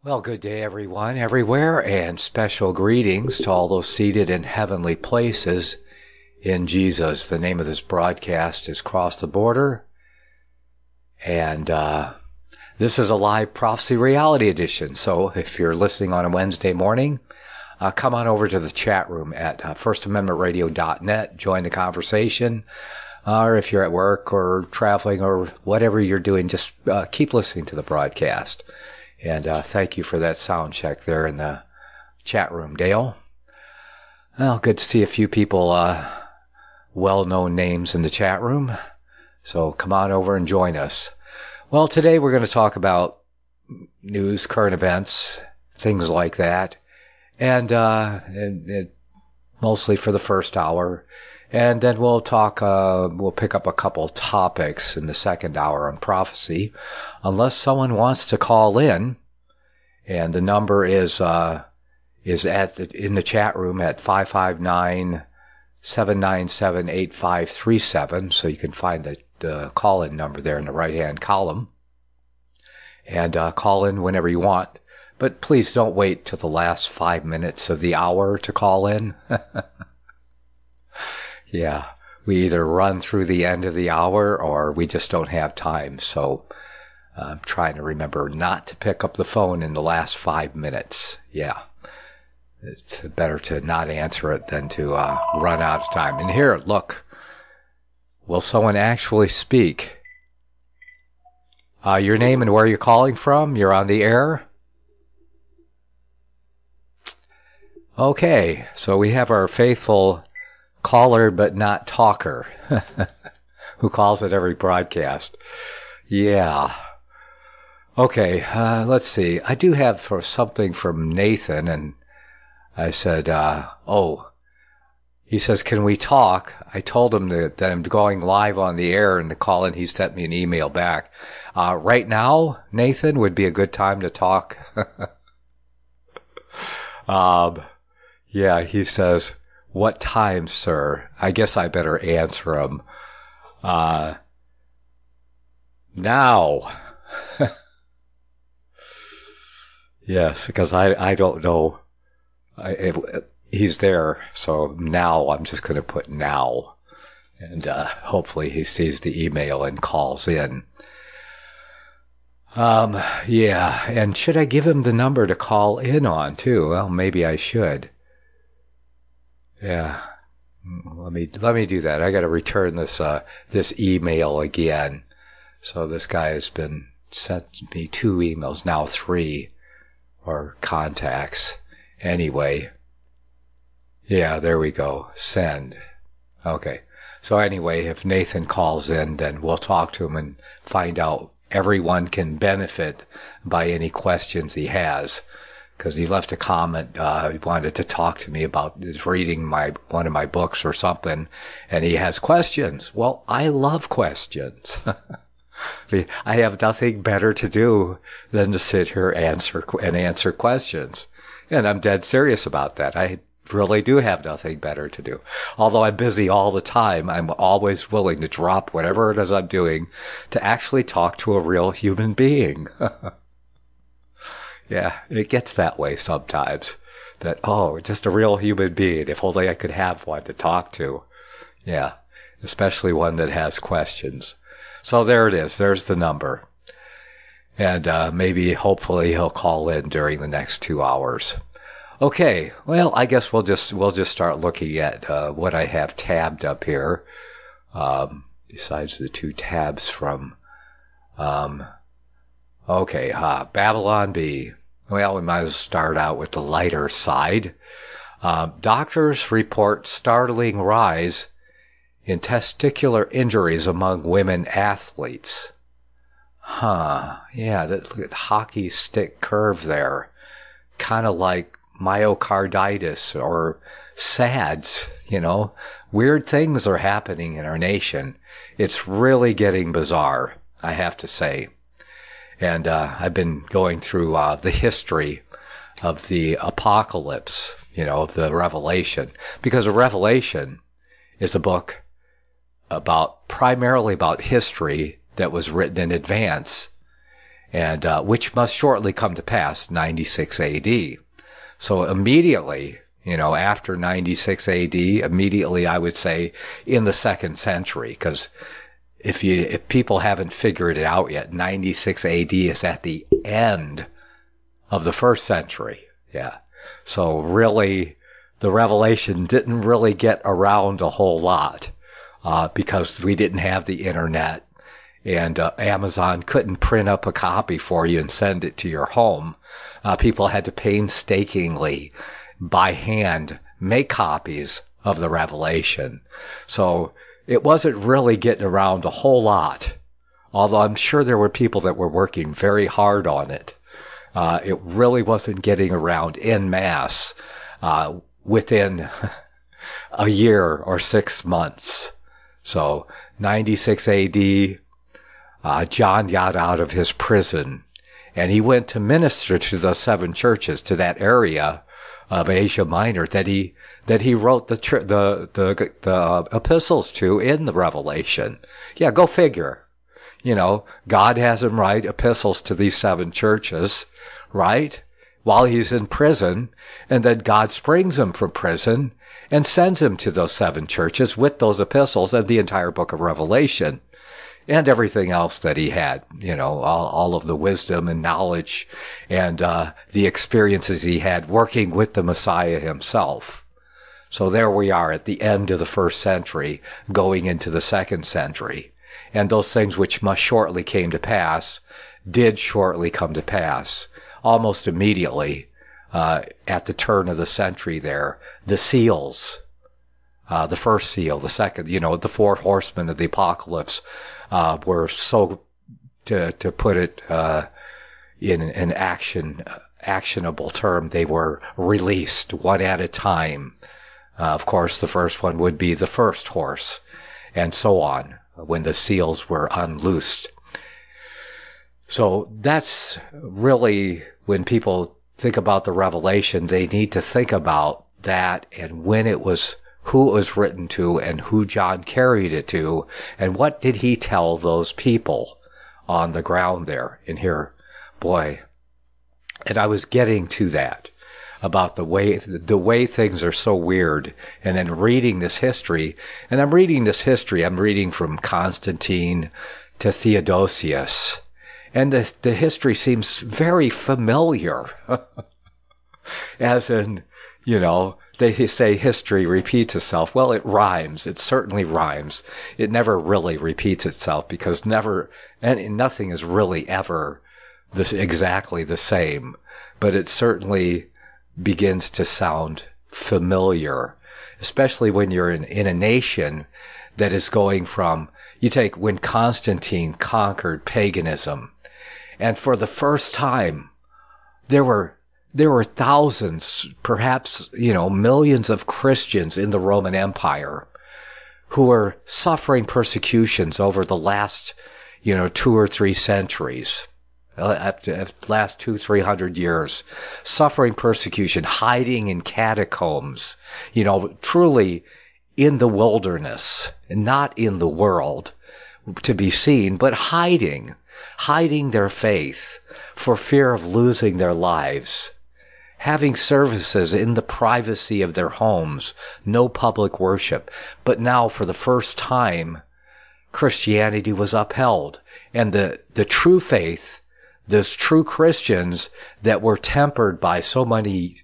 Well, good day, everyone, everywhere, and special greetings to all those seated in heavenly places in Jesus. The name of this broadcast is Cross the Border, and this is a live Prophecy Reality Edition. So if you're listening on a Wednesday morning, come on over to the chat room at firstamendmentradio.net, join the conversation, or if you're at work or traveling or whatever you're doing, just keep listening to the broadcast. And thank you for that sound check there in the chat room, Dale. Well, good to see a few people, well-known names in the chat room. So come on over and join us. Well, today we're going to talk about news, current events, things like that. And mostly for the first hour. And then we'll talk, we'll pick up a couple topics in the second hour on prophecy, unless someone wants to call in. And the number is in the chat room at 559-797-8537. So you can find the call-in number there in the right-hand column. And call in whenever you want. But please don't wait till the last 5 minutes of the hour to call in. Yeah, we either run through the end of the hour or we just don't have time. So I'm trying to remember not to pick up the phone in the last 5 minutes. Yeah, it's better to not answer it than to run out of time. And here, look, will someone actually speak? Your name and where you're calling from? You're on the air? Okay, so we have our faithful caller but not talker who calls at every broadcast. Yeah. Okay, let's see. I do have something from Nathan, and I said, he says, can we talk? I told him that I'm going live on the air, and to call in, he sent me an email back. Right now, Nathan, would be a good time to talk. Yeah, he says, what time, sir? I guess I better answer him. Now. Yes, because I don't know. He's there, so now I'm just going to put now. And hopefully he sees the email and calls in. Yeah, and should I give him the number to call in on, too? Well, maybe I should. Yeah, let me do that. I got to return this email again. So this guy has been sent me 2 emails, now 3, or contacts. Anyway, yeah, there we go. Send. Okay. So anyway, if Nathan calls in, then we'll talk to him and find out. Everyone can benefit by any questions he has. Because he left a comment, he wanted to talk to me about reading one of my books or something, and he has questions. Well, I love questions. I have nothing better to do than to sit here and answer questions. And I'm dead serious about that. I really do have nothing better to do. Although I'm busy all the time, I'm always willing to drop whatever it is I'm doing to actually talk to a real human being. Yeah, it gets that way sometimes. That, just a real human being. If only I could have one to talk to. Yeah, especially one that has questions. So there it is. There's the number. And maybe, hopefully, he'll call in during the next 2 hours. Okay, well, I guess we'll just start looking at what I have tabbed up here. Besides the 2 tabs from... Okay, Babylon Bee. Well, we might as well start out with the lighter side. Doctors report startling rise in testicular injuries among women athletes. Yeah, look at the hockey stick curve there. Kind of like myocarditis or SADS, Weird things are happening in our nation. It's really getting bizarre, I have to say. And I've been going through the history of the apocalypse, of the Revelation. Because the Revelation is a book primarily about history that was written in advance. and which must shortly come to pass, 96 AD. So immediately, after 96 AD, immediately I would say in the 2nd century, because if people haven't figured it out yet, 96 AD is at the end of the 1st century. Yeah. So really, the revelation didn't really get around a whole lot, because we didn't have the internet, and Amazon couldn't print up a copy for you and send it to your home. People had to painstakingly, by hand, make copies of the revelation. So it wasn't really getting around a whole lot, although I'm sure there were people that were working very hard on it. It really wasn't getting around en masse within a year or 6 months. So 96 AD, John got out of his prison, and he went to minister to the 7 churches, to that area of Asia Minor that he wrote the epistles to in the Revelation. Yeah, go figure. God has him write epistles to these 7 churches, right? While he's in prison, and then God springs him from prison and sends him to those 7 churches with those epistles and the entire book of Revelation. And everything else that he had, all of the wisdom and knowledge and the experiences he had working with the Messiah himself. So there we are at the end of the 1st century, going into the 2nd century. And those things which must shortly came to pass did shortly come to pass. Almost immediately, at the turn of the century there, the seals, the first seal, the second, the 4 horsemen of the apocalypse, were so, to put it in an actionable term, they were released one at a time. Of course, the first one would be the first horse, and so on, when the seals were unloosed. So that's really, when people think about the Revelation, they need to think about that and when it was, who it was written to, and who John carried it to, and what did he tell those people on the ground there. And here, boy, and I was getting to that, about the way things are so weird, and then reading this history, and I'm reading from Constantine to Theodosius, and the history seems very familiar, as in, they say history repeats itself. Well, it rhymes. It certainly rhymes. It never really repeats itself, because nothing is really ever exactly the same. But it certainly begins to sound familiar, especially when you're in a nation that is going from, you take when Constantine conquered paganism, and for the first time, there were thousands, perhaps, millions of Christians in the Roman Empire who were suffering persecutions over the last, 2 or 3 centuries, last 200-300 years, suffering persecution, hiding in catacombs, truly in the wilderness, not in the world to be seen, but hiding their faith for fear of losing their lives, having services in the privacy of their homes, no public worship. But now, for the first time, Christianity was upheld, and the true faith, those true Christians that were tempered by so many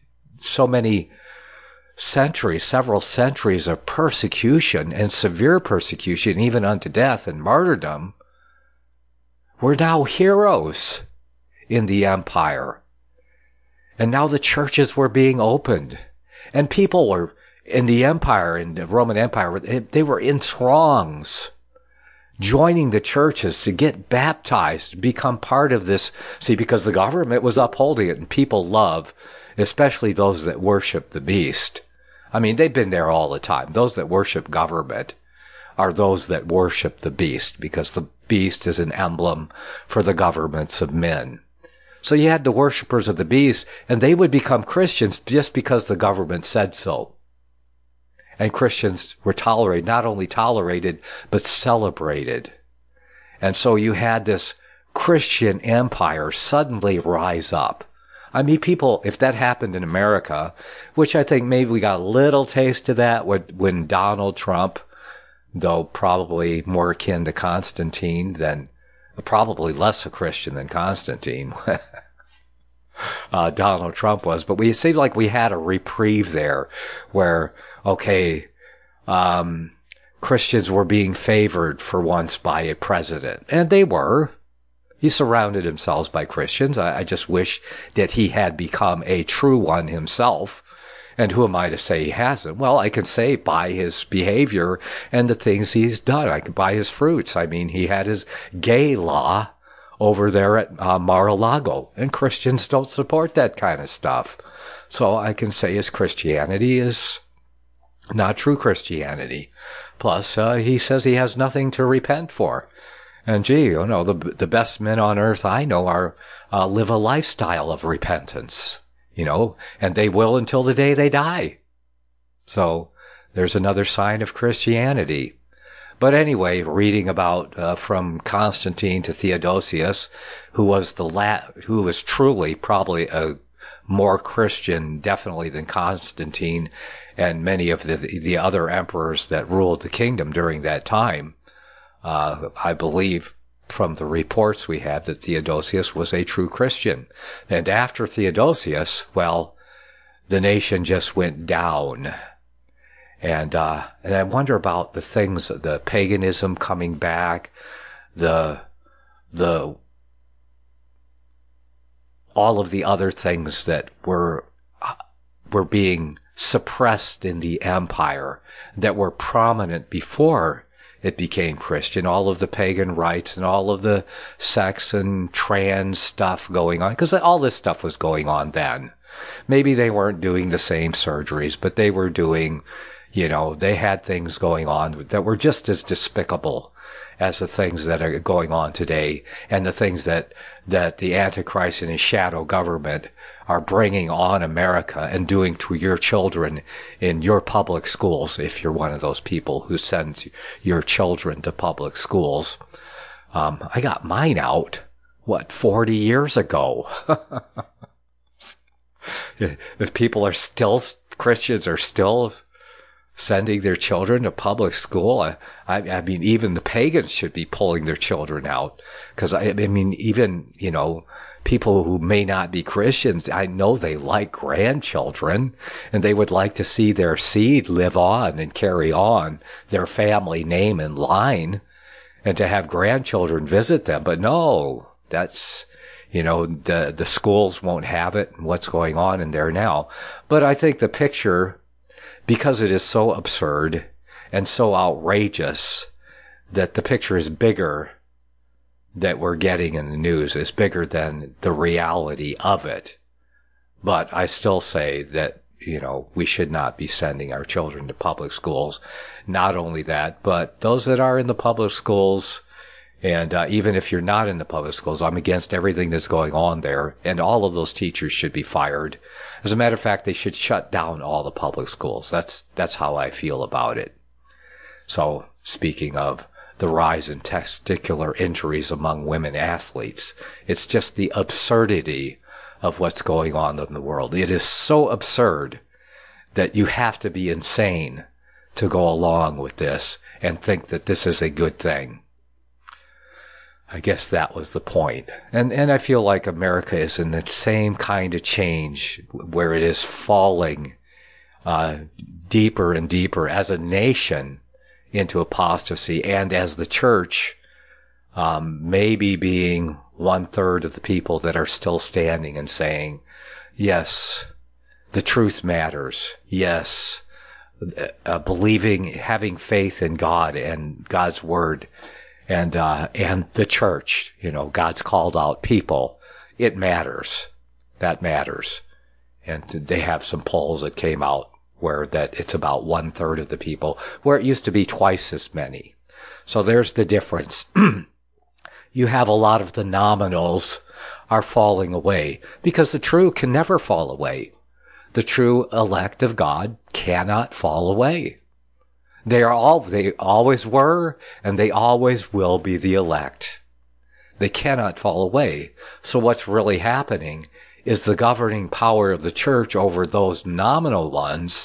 centuries, several centuries of persecution and severe persecution, even unto death and martyrdom, were now heroes in the empire. And now the churches were being opened, and people were in the empire, in the Roman Empire, they were in throngs joining the churches to get baptized, become part of this. See, because the government was upholding it, and people love, especially those that worship the beast. I mean, they've been there all the time. Those that worship government are those that worship the beast, because the beast is an emblem for the governments of men. So you had the worshipers of the beast, and they would become Christians just because the government said so. And Christians were tolerated, not only tolerated, but celebrated. And so you had this Christian empire suddenly rise up. I mean, people, if that happened in America, which I think maybe we got a little taste of that when Donald Trump, though probably more akin to Constantine than, probably less a Christian than Constantine, Donald Trump was. But we seemed like we had a reprieve there where, okay, Christians were being favored for once by a president. And they were. He surrounded himself by Christians. I just wish that he had become a true one himself. And who am I to say he hasn't? Well, I can say by his behavior and the things he's done. I can by his fruits. I mean, he had his gay law over there at Mar-a-Lago, and Christians don't support that kind of stuff. So I can say his Christianity is not true Christianity. Plus, he says he has nothing to repent for. And gee, you know, the best men on earth I know are live a lifestyle of repentance, you know, and they will until the day they die. So there's another sign of Christianity. But anyway, reading about from Constantine to Theodosius, who was who was truly probably a more Christian, definitely, than Constantine and many of the other emperors that ruled the kingdom during that time. I believe from the reports we have that Theodosius was a true Christian. And after Theodosius, well, the nation just went down. And I wonder about the things, the paganism coming back, all of the other things that were being suppressed in the empire that were prominent before it became Christian, all of the pagan rites and all of the sex and trans stuff going on, because all this stuff was going on then. Maybe they weren't doing the same surgeries, but they were doing, you know, they had things going on that were just as despicable as the things that are going on today, and the things that the Antichrist and his shadow government are bringing on America and doing to your children in your public schools, if you're one of those people who sends your children to public schools. I got mine out, 40 years ago? If people are still, Christians are still sending their children to public school, I mean, even the pagans should be pulling their children out. Because, I mean, even, you know, people who may not be Christians, I know they like grandchildren, and they would like to see their seed live on and carry on their family name and line, and to have grandchildren visit them. But no, that's, you know, the schools won't have it, and what's going on in there now. But I think the picture, because it is so absurd and so outrageous, that the picture is bigger that we're getting in the news, is bigger than the reality of it. But I still say that, you know, we should not be sending our children to public schools. Not only that, but those that are in the public schools, and even if you're not in the public schools, I'm against everything that's going on there, and all of those teachers should be fired. As a matter of fact, they should shut down all the public schools. That's how I feel about it. So, speaking of the rise in testicular injuries among women athletes, it's just the absurdity of what's going on in the world. It is so absurd that you have to be insane to go along with this and think that this is a good thing. I guess that was the point. And I feel like America is in the same kind of change where it is falling deeper and deeper as a nation into apostasy, and as the church maybe being 1/3 of the people that are still standing and saying, yes, the truth matters. Yes, believing, having faith in God and God's word. And the church, you know, God's called out people. It matters. That matters. And they have some polls that came out where that it's about 1/3 of the people, where it used to be twice as many. So there's the difference. You have a lot of the nominals are falling away, because the true can never fall away. The true elect of God cannot fall away. They always were, and they always will be the elect. They cannot fall away. So what's really happening is the governing power of the church over those nominal ones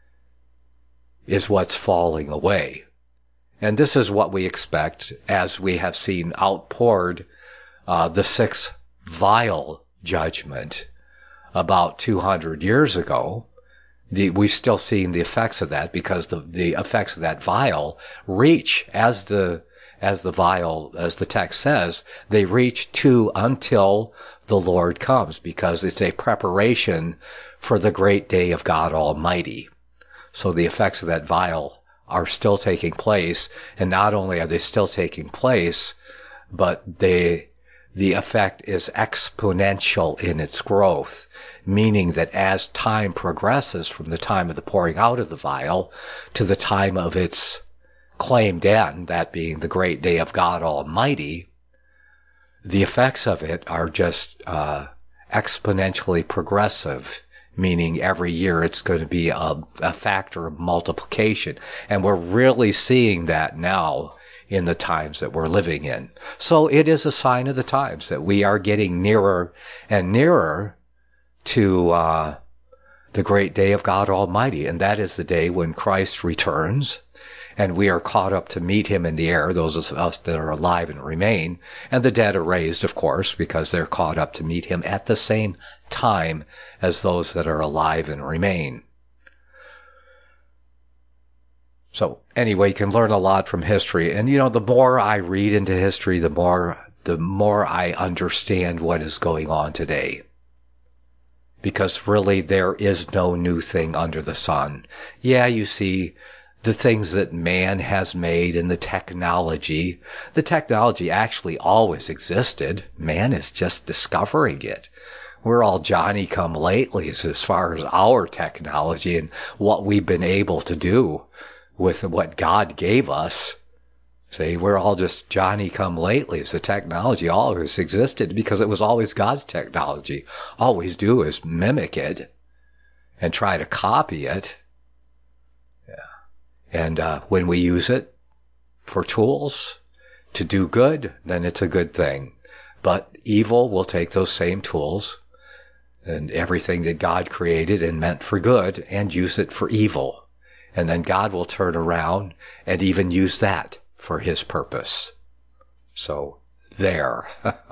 is what's falling away. And this is what we expect as we have seen outpoured the sixth vial judgment about 200 years ago. We've still seen the effects of that because the effects of that vial reach, as the vial, as the text says, they reach to until the Lord comes, because it's a preparation for the great day of God Almighty. So the effects of that vial are still taking place, and not only are they still taking place, but the effect is exponential in its growth, meaning that as time progresses from the time of the pouring out of the vial to the time of its claimed end, that being the great day of God Almighty, the effects of it are just exponentially progressive, meaning every year it's going to be a factor of multiplication. And we're really seeing that now in the times that we're living in. So it is a sign of the times that we are getting nearer and nearer to the great day of God Almighty. And that is the day when Christ returns and we are caught up to meet him in the air, those of us that are alive and remain. And the dead are raised, of course, because they're caught up to meet him at the same time as those that are alive and remain. So anyway, you can learn a lot from history. And, the more I read into history, the more I understand what is going on today. Because really there is no new thing under the sun. Yeah, you see the things that man has made and the technology. The technology actually always existed. Man is just discovering it. We're all Johnny-come-latelys as far as our technology and what we've been able to do with what God gave us. See, we're all just Johnny-come-latelys. The technology always existed because it was always God's technology. All we do is mimic it and try to copy it. And when we use it for tools to do good, then it's a good thing. But evil will take those same tools and everything that God created and meant for good and use it for evil. And then God will turn around and even use that for his purpose. So there.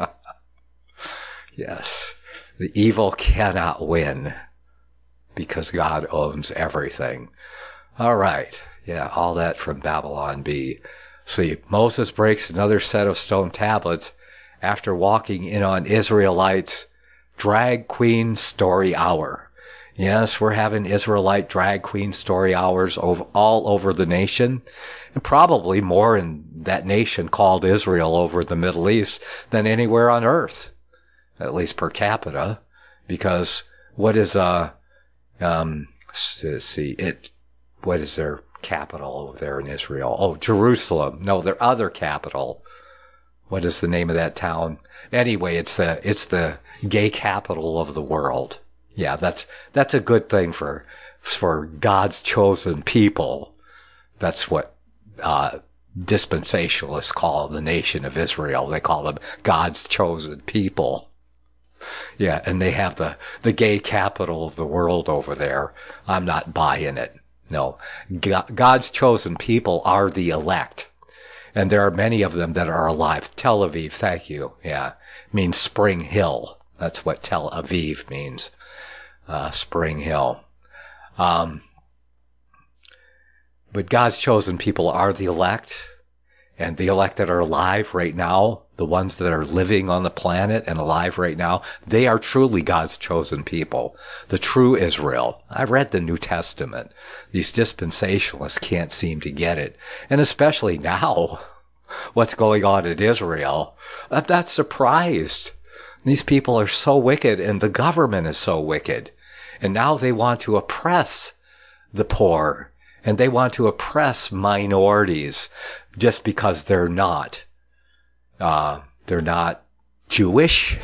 Yes. The evil cannot win because God owns everything. All right. Yeah, all that from Babylon B. See, Moses breaks another set of stone tablets after walking in on Israelites' drag queen story hour. Yes, we're having Israelite drag queen story hours all over the nation, and probably more in that nation called Israel over the Middle East than anywhere on earth, at least per capita, because what is what is their capital over there in Israel? Oh, Jerusalem. No, their other capital. What is the name of that town? Anyway, it's the gay capital of the world. Yeah, that's a good thing for God's chosen people. That's what dispensationalists call the nation of Israel. They call them God's chosen people. Yeah, and they have the gay capital of the world over there. I'm not buying it. No, God's chosen people are the elect. And there are many of them that are alive. Tel Aviv, thank you. Yeah, means Spring Hill. That's what Tel Aviv means. Spring Hill. But God's chosen people are the elect. And the elect that are alive right now, the ones that are living on the planet and alive right now, they are truly God's chosen people. The true Israel. I read the New Testament. These dispensationalists can't seem to get it. And especially now, what's going on in Israel, I'm not surprised. These people are so wicked and the government is so wicked. And now they want to oppress the poor. And they want to oppress minorities just because they're not Jewish,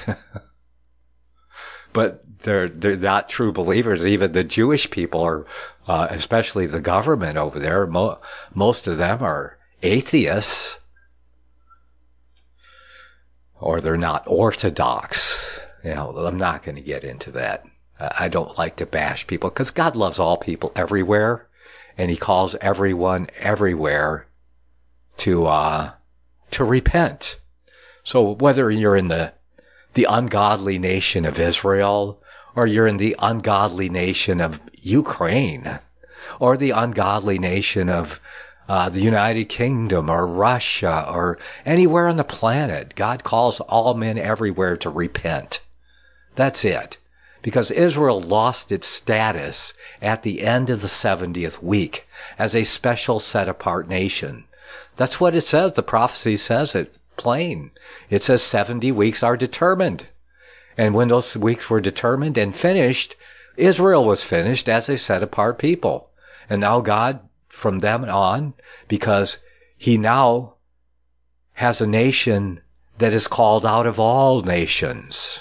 but they're not true believers. Even the Jewish people are, especially the government over there, most of them are atheists. or they're not orthodox. I'm not going to get into that. I don't like to bash people because God loves all people everywhere, and He calls everyone everywhere to repent. So whether you're in the ungodly nation of Israel, or you're in the ungodly nation of Ukraine, or the ungodly nation of the United Kingdom, or Russia, or anywhere on the planet, God calls all men everywhere to repent. That's it. Because Israel lost its status at the end of the 70th week as a special set-apart nation. That's what it says. The prophecy says it plain. It says 70 weeks are determined. And when those weeks were determined and finished, Israel was finished as a set-apart people. And now God, from them on, because He now has a nation that is called out of all nations,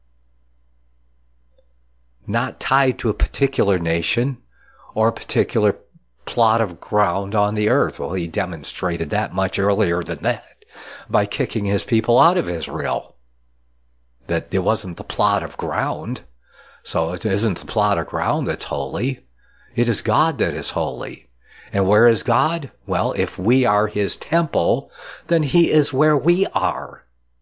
not tied to a particular nation or a particular plot of ground on the earth. Well, He demonstrated that much earlier than that by kicking His people out of Israel. That it wasn't the plot of ground. So it isn't the plot of ground that's holy. It is God that is holy. And where is God? Well, if we are His temple, then He is where we are.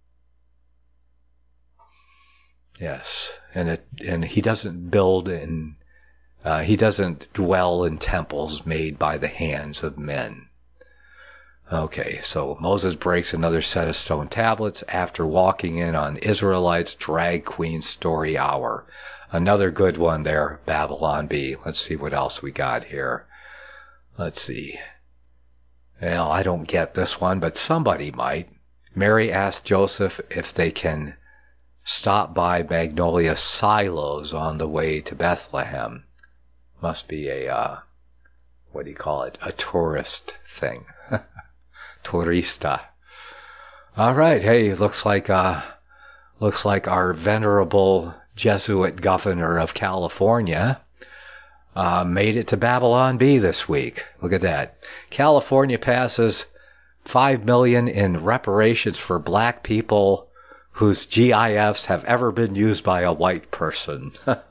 Yes, and He doesn't build in, He doesn't dwell in temples made by the hands of men. Okay, so Moses breaks another set of stone tablets after walking in on Israelites' drag queen story hour. Another good one there, Babylon Bee. Let's see what else we got here. Let's see. Well, I don't get this one, but somebody might. Mary asked Joseph if they can stop by Magnolia Silos on the way to Bethlehem. Must be a, what do you call it? A tourist thing. Turista. All right. Hey, looks like our venerable Jesuit governor of California made it to Babylon Bee this week. Look at that. California passes $5 million in reparations for black people whose GIFs have ever been used by a white person.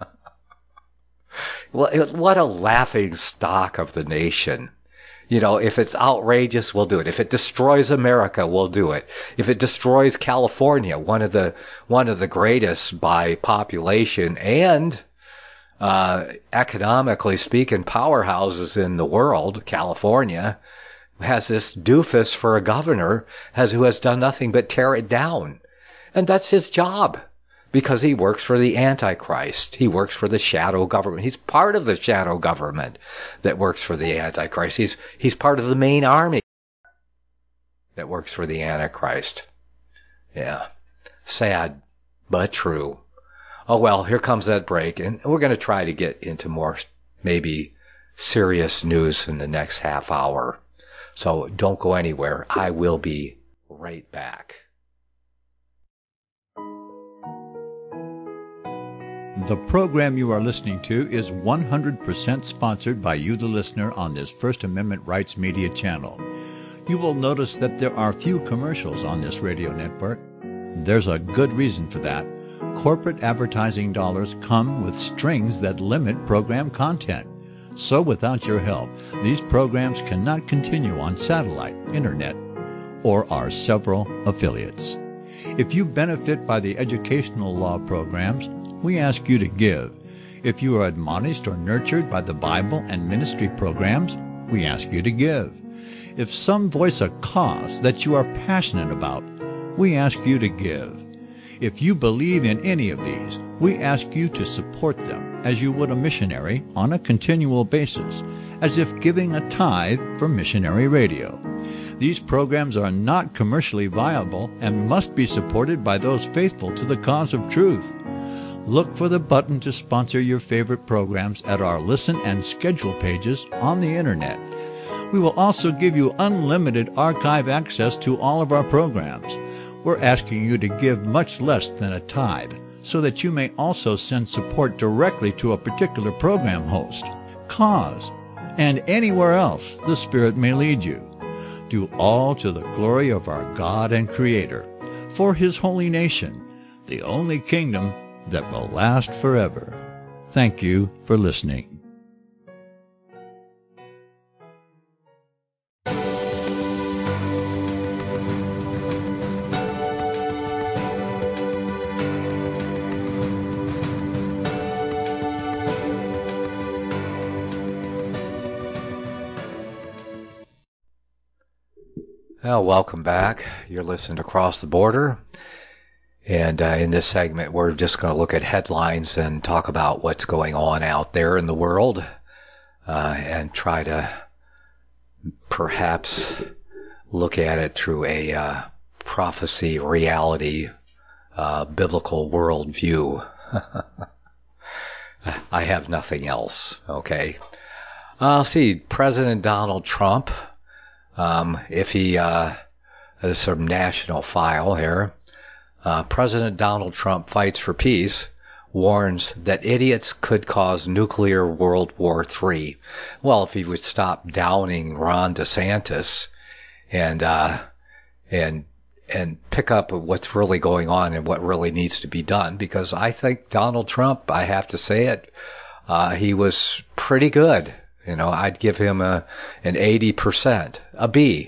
What a laughing stock of the nation. If it's outrageous, we'll do it. If it destroys America, we'll do it. If it destroys California, one of the greatest by population and economically speaking powerhouses in the world, California has this doofus for a governor who has done nothing but tear it down. And that's his job, because he works for the Antichrist. He works for the shadow government. He's part of the shadow government that works for the Antichrist. He's part of the main army that works for the Antichrist. Yeah. Sad, but true. Oh well, here comes that break, and we're going to try to get into more maybe serious news in the next half hour. So don't go anywhere. I will be right back. The program you are listening to is 100% sponsored by you, the listener, on this First Amendment Rights Media channel. You will notice that there are few commercials on this radio network. There's a good reason for that. Corporate advertising dollars come with strings that limit program content. So without your help, these programs cannot continue on satellite, internet, or our several affiliates. If you benefit by the educational law programs, we ask you to give. If you are admonished or nurtured by the Bible and ministry programs, we ask you to give. If some voice a cause that you are passionate about, we ask you to give. If you believe in any of these, we ask you to support them as you would a missionary on a continual basis, as if giving a tithe for missionary radio. These programs are not commercially viable and must be supported by those faithful to the cause of truth. Look for the button to sponsor your favorite programs at our listen and schedule pages on the internet. We will also give you unlimited archive access to all of our programs. We're asking you to give much less than a tithe, so that you may also send support directly to a particular program host, cause, and anywhere else the Spirit may lead you. Do all to the glory of our God and Creator. for his holy nation, the only kingdom that will last forever. Thank you for listening. Well, welcome back. You're listening to Cross the Border. And in this segment, we're just going to look at headlines and talk about what's going on out there in the world and try to perhaps look at it through a prophecy, reality, biblical worldview. I have nothing else, okay? See, President Donald Trump, if he, there's some national file here. President Donald Trump fights for peace, warns that idiots could cause nuclear World War III. Well, if he would stop downing Ron DeSantis and pick up what's really going on and what really needs to be done, because I think Donald Trump, I have to say it, he was pretty good. You know, I'd give him an 80%, a B,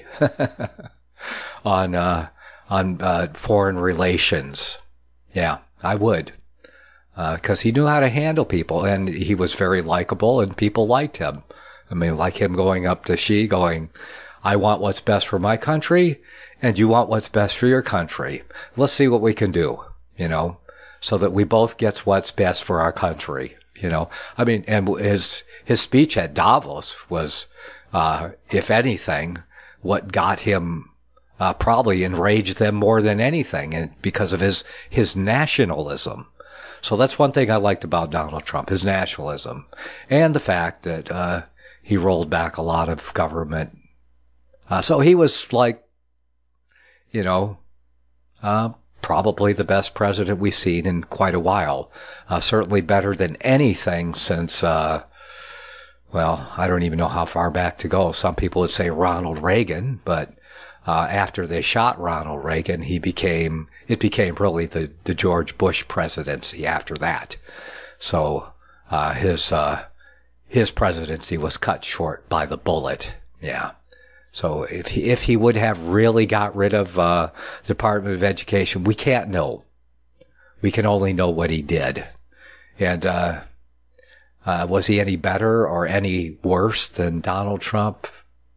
on foreign relations. Yeah, I would. Because he knew how to handle people, and he was very likable, and people liked him. I mean, like him going up to Xi going, I want what's best for my country, and you want what's best for your country. Let's see what we can do, you know, so that we both get what's best for our country, you know. I mean, and his speech at Davos was, if anything, what got him probably enraged them more than anything, and because of his nationalism. So that's one thing I liked about Donald Trump, his nationalism, and the fact that he rolled back a lot of government. So he was like, you know, probably the best president we've seen in quite a while. Certainly better than anything since, well, I don't even know how far back to go. Some people would say Ronald Reagan, but after they shot Ronald Reagan, it became really the George Bush presidency after that. So his presidency was cut short by the bullet. Yeah. So if he would have really got rid of the Department of Education, we can't know. We can only know what he did. And was he any better or any worse than Donald Trump?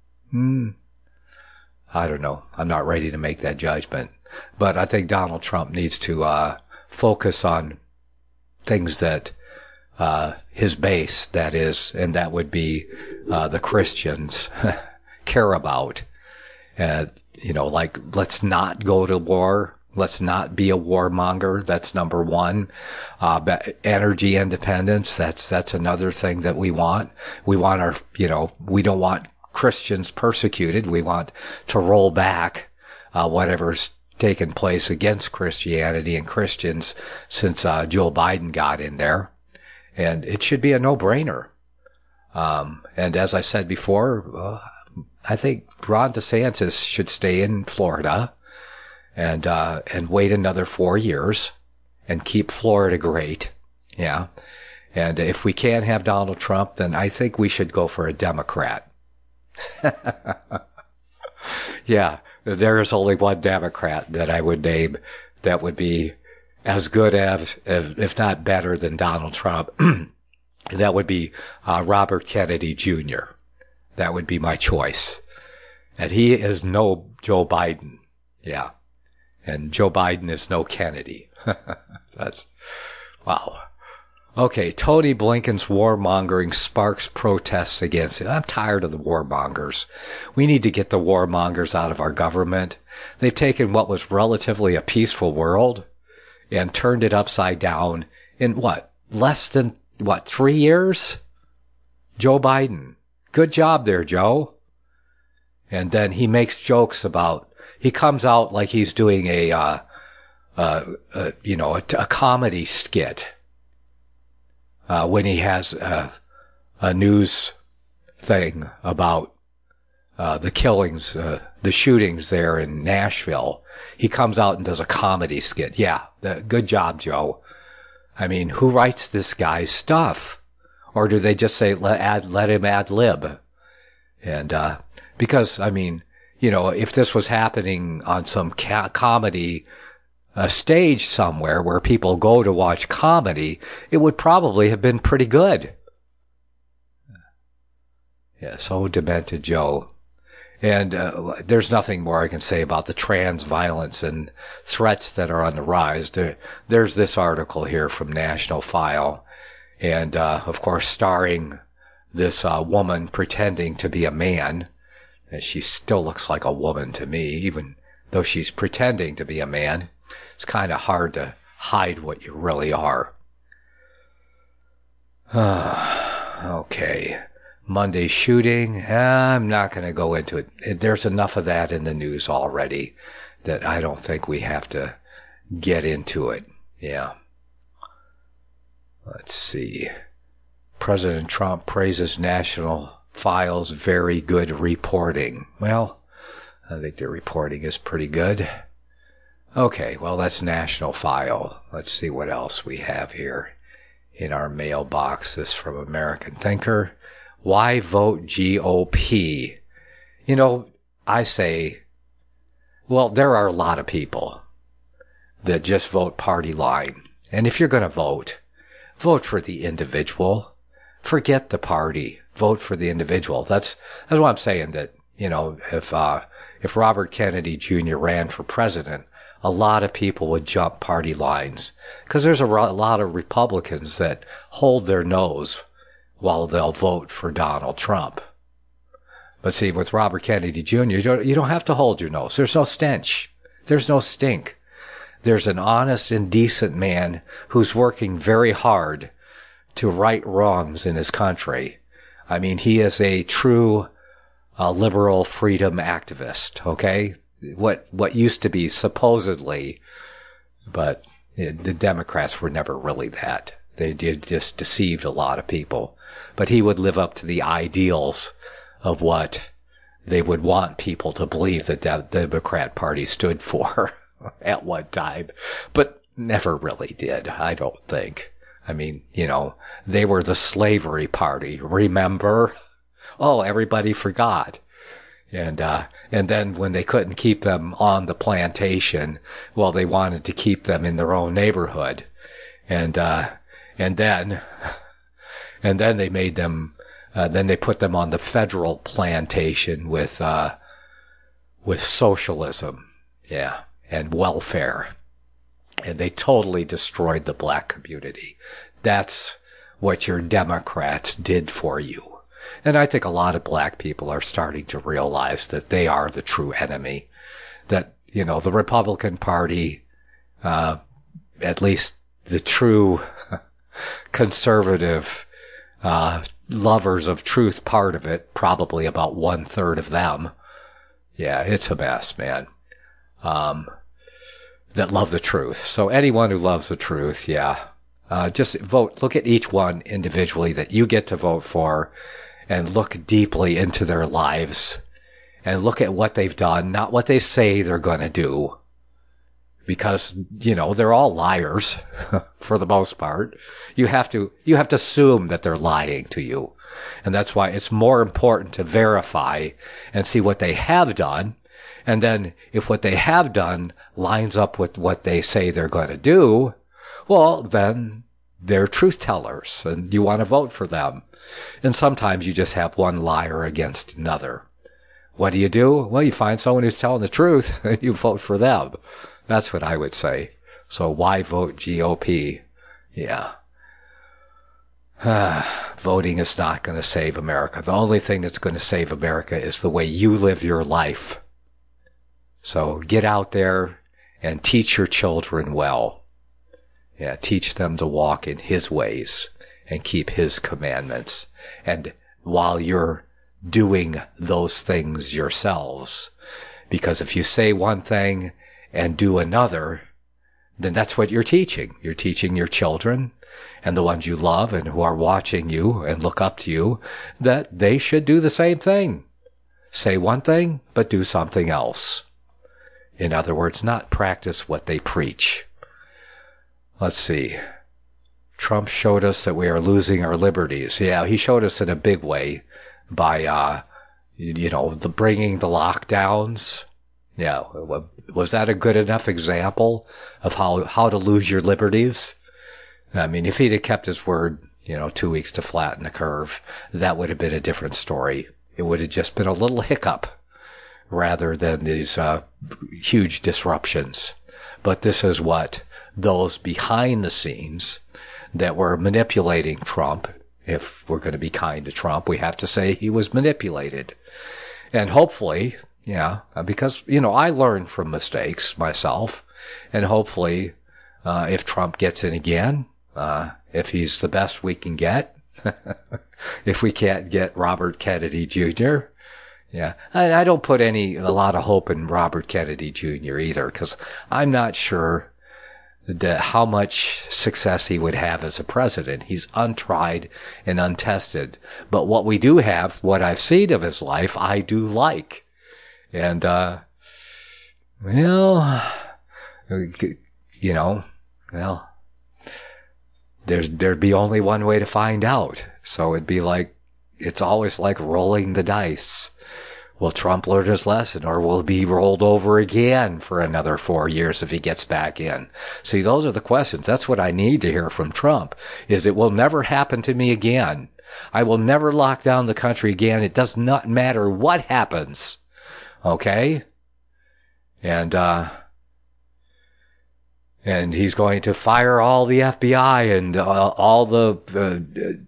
I don't know. I'm not ready to make that judgment. But I think Donald Trump needs to focus on things that his base, that is, and that would be the Christians, care about. You know, like, let's not go to war. Let's not be a warmonger. That's number one. Energy independence. That's another thing that we want. We want our, you know, we don't want Christians persecuted. We want to roll back whatever's taken place against Christianity and Christians since Joe Biden got in there. And it should be a no-brainer. And as I said before, I think Ron DeSantis should stay in Florida and wait another 4 years and keep Florida great. Yeah. And if we can't have Donald Trump, then I think we should go for a Democrat. Yeah, there is only one Democrat that I would name that would be as good as, if not better than Donald Trump. That would be Robert Kennedy Jr. That would be my choice. And he is no Joe Biden. Yeah. And Joe Biden is no Kennedy. That's, wow. Okay, Tony Blinken's warmongering sparks protests against it. I'm tired of the warmongers. We need to get the warmongers out of our government. They've taken what was relatively a peaceful world and turned it upside down in less than 3 years? Joe Biden. Good job there, Joe. And then he makes jokes about, he comes out like he's doing a comedy skit. When he has a news thing about the killings, the shootings there in Nashville. He comes out and does a comedy skit. Yeah, good job, Joe. I mean, who writes this guy's stuff? Or do they just say, let him ad lib? And, because, I mean, you know, if this was happening on some comedy stage somewhere where people go to watch comedy, it would probably have been pretty good. Yeah, so demented Joe. And there's nothing more I can say about the trans violence and threats that are on the rise. There's this article here from National File, and of course starring this woman pretending to be a man. And she still looks like a woman to me, even though she's pretending to be a man. It's kind of hard to hide what you really are. Okay. Monday shooting, I'm not going to go into it. There's enough of that in the news already that I don't think we have to get into it. Yeah. Let's see. President Trump praises National File's very good reporting. Well, I think their reporting is pretty good. Okay, well, that's National File. Let's see what else we have here in our mailbox. This is from American Thinker. Why vote GOP? You know, I say, well, there are a lot of people that just vote party line. And if you're going to vote for the individual. Forget the party. Vote for the individual. That's what I'm saying, that, you know, if Robert Kennedy Jr. ran for president, a lot of people would jump party lines. Because there's a lot of Republicans that hold their nose while they'll vote for Donald Trump. But see, with Robert Kennedy Jr., you don't have to hold your nose. There's no stench. There's no stink. There's an honest and decent man who's working very hard to right wrongs in his country. I mean, he is a true liberal freedom activist, okay? What used to be supposedly, but the Democrats were never really that. They just deceived a lot of people. But he would live up to the ideals of what they would want people to believe that the Democrat Party stood for at one time, but never really did, I don't think. I mean, you know, they were the slavery party, remember? Oh, everybody forgot. And then when they couldn't keep them on the plantation, well, they wanted to keep them in their own neighborhood. And then they made them, then they put them on the federal plantation with socialism. Yeah. And welfare. And they totally destroyed the black community. That's what your Democrats did for you. And I think a lot of black people are starting to realize that they are the true enemy. That, you know, the Republican Party, at least the true conservative lovers of truth part of it, probably about 1/3 of them. Yeah, it's a mess, man. That love the truth. So anyone who loves the truth, yeah, just vote. Look at each one individually that you get to vote for, and look deeply into their lives, and look at what they've done, not what they say they're going to do. Because, you know, they're all liars for the most part. You have to assume that they're lying to you. And that's why it's more important to verify and see what they have done. And then if what they have done lines up with what they say they're going to do, well, then they're truth tellers and you want to vote for them. And sometimes you just have one liar against another. What do? Well, you find someone who's telling the truth and you vote for them. That's what I would say. So why vote GOP? Yeah. Voting is not going to save America. The only thing that's going to save America is the way you live your life. So get out there and teach your children well. Yeah, teach them to walk in His ways and keep His commandments. And while you're doing those things yourselves, because if you say one thing and do another, then that's what you're teaching. You're teaching your children and the ones you love and who are watching you and look up to you that they should do the same thing. say one thing, but do something else. In other words, not practice what they preach. Let's see. Trump showed us that we are losing our liberties. Yeah, he showed us in a big way by, bringing the lockdowns. Yeah, was that a good enough example of how to lose your liberties? I mean, if he'd have kept his word, 2 weeks to flatten the curve, that would have been a different story. It would have just been a little hiccup rather than these huge disruptions. But this is what those behind the scenes that were manipulating Trump, if we're going to be kind to Trump, we have to say he was manipulated. And hopefully, because, I learned from mistakes myself, and hopefully, if Trump gets in again, if he's the best we can get, if we can't get Robert Kennedy Jr., I don't put a lot of hope in Robert Kennedy Jr. either, because I'm not sure how much success he would have as a president. He's untried and untested. But what we do have, what I've seen of his life, I do like. And, there'd be only one way to find out. So it's always like rolling the dice. Will Trump learn his lesson, or will he be rolled over again for another 4 years if he gets back in? See, those are the questions. That's what I need to hear from Trump, is it will never happen to me again. I will never lock down the country again. It does not matter what happens. Okay? And he's going to fire all the FBI and all the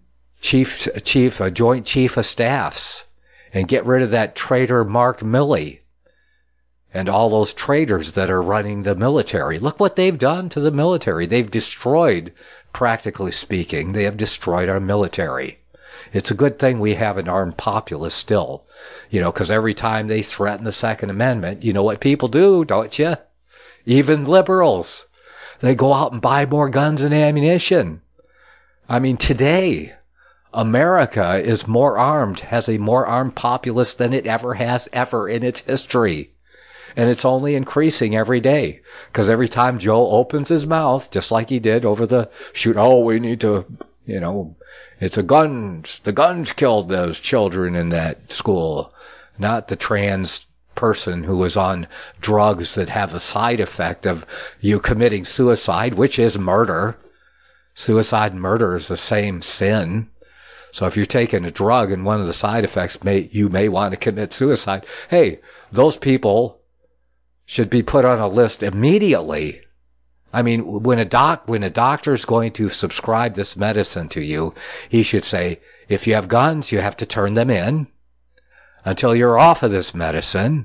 joint chief of staffs, and get rid of that traitor Mark Milley and all those traitors that are running the military. Look what they've done to the military. They've destroyed, practically speaking, they have destroyed our military. It's a good thing we have an armed populace still, because every time they threaten the Second Amendment, you know what people do, don't you? Even liberals. They go out and buy more guns and ammunition. I mean, today, America is more armed, has a more armed populace than it ever has in its history. And it's only increasing every day. Because every time Joe opens his mouth, just like he did over the shoot, we need to, it's the guns killed those children in that school, not the trans person who was on drugs that have a side effect of you committing suicide, which is murder. Suicide and murder is the same sin. So if you're taking a drug and one of the side effects you may want to commit suicide, hey, those people should be put on a list immediately. I mean, when a doctor is going to prescribe this medicine to you, he should say, if you have guns, you have to turn them in until you're off of this medicine,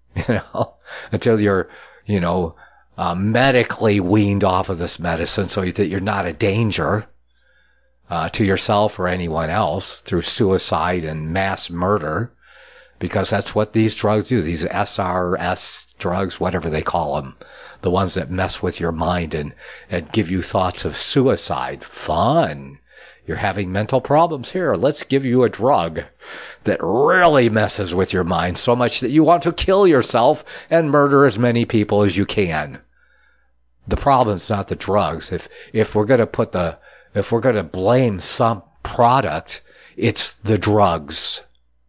until you're, medically weaned off of this medicine so that you're not a danger to yourself or anyone else through suicide and mass murder, because that's what these drugs do. These SRS drugs, whatever they call them, the ones that mess with your mind and give you thoughts of suicide. Fun. You're having mental problems here. Let's give you a drug that really messes with your mind so much that you want to kill yourself and murder as many people as you can. The problem's not the drugs. If we're going to blame some product, it's the drugs.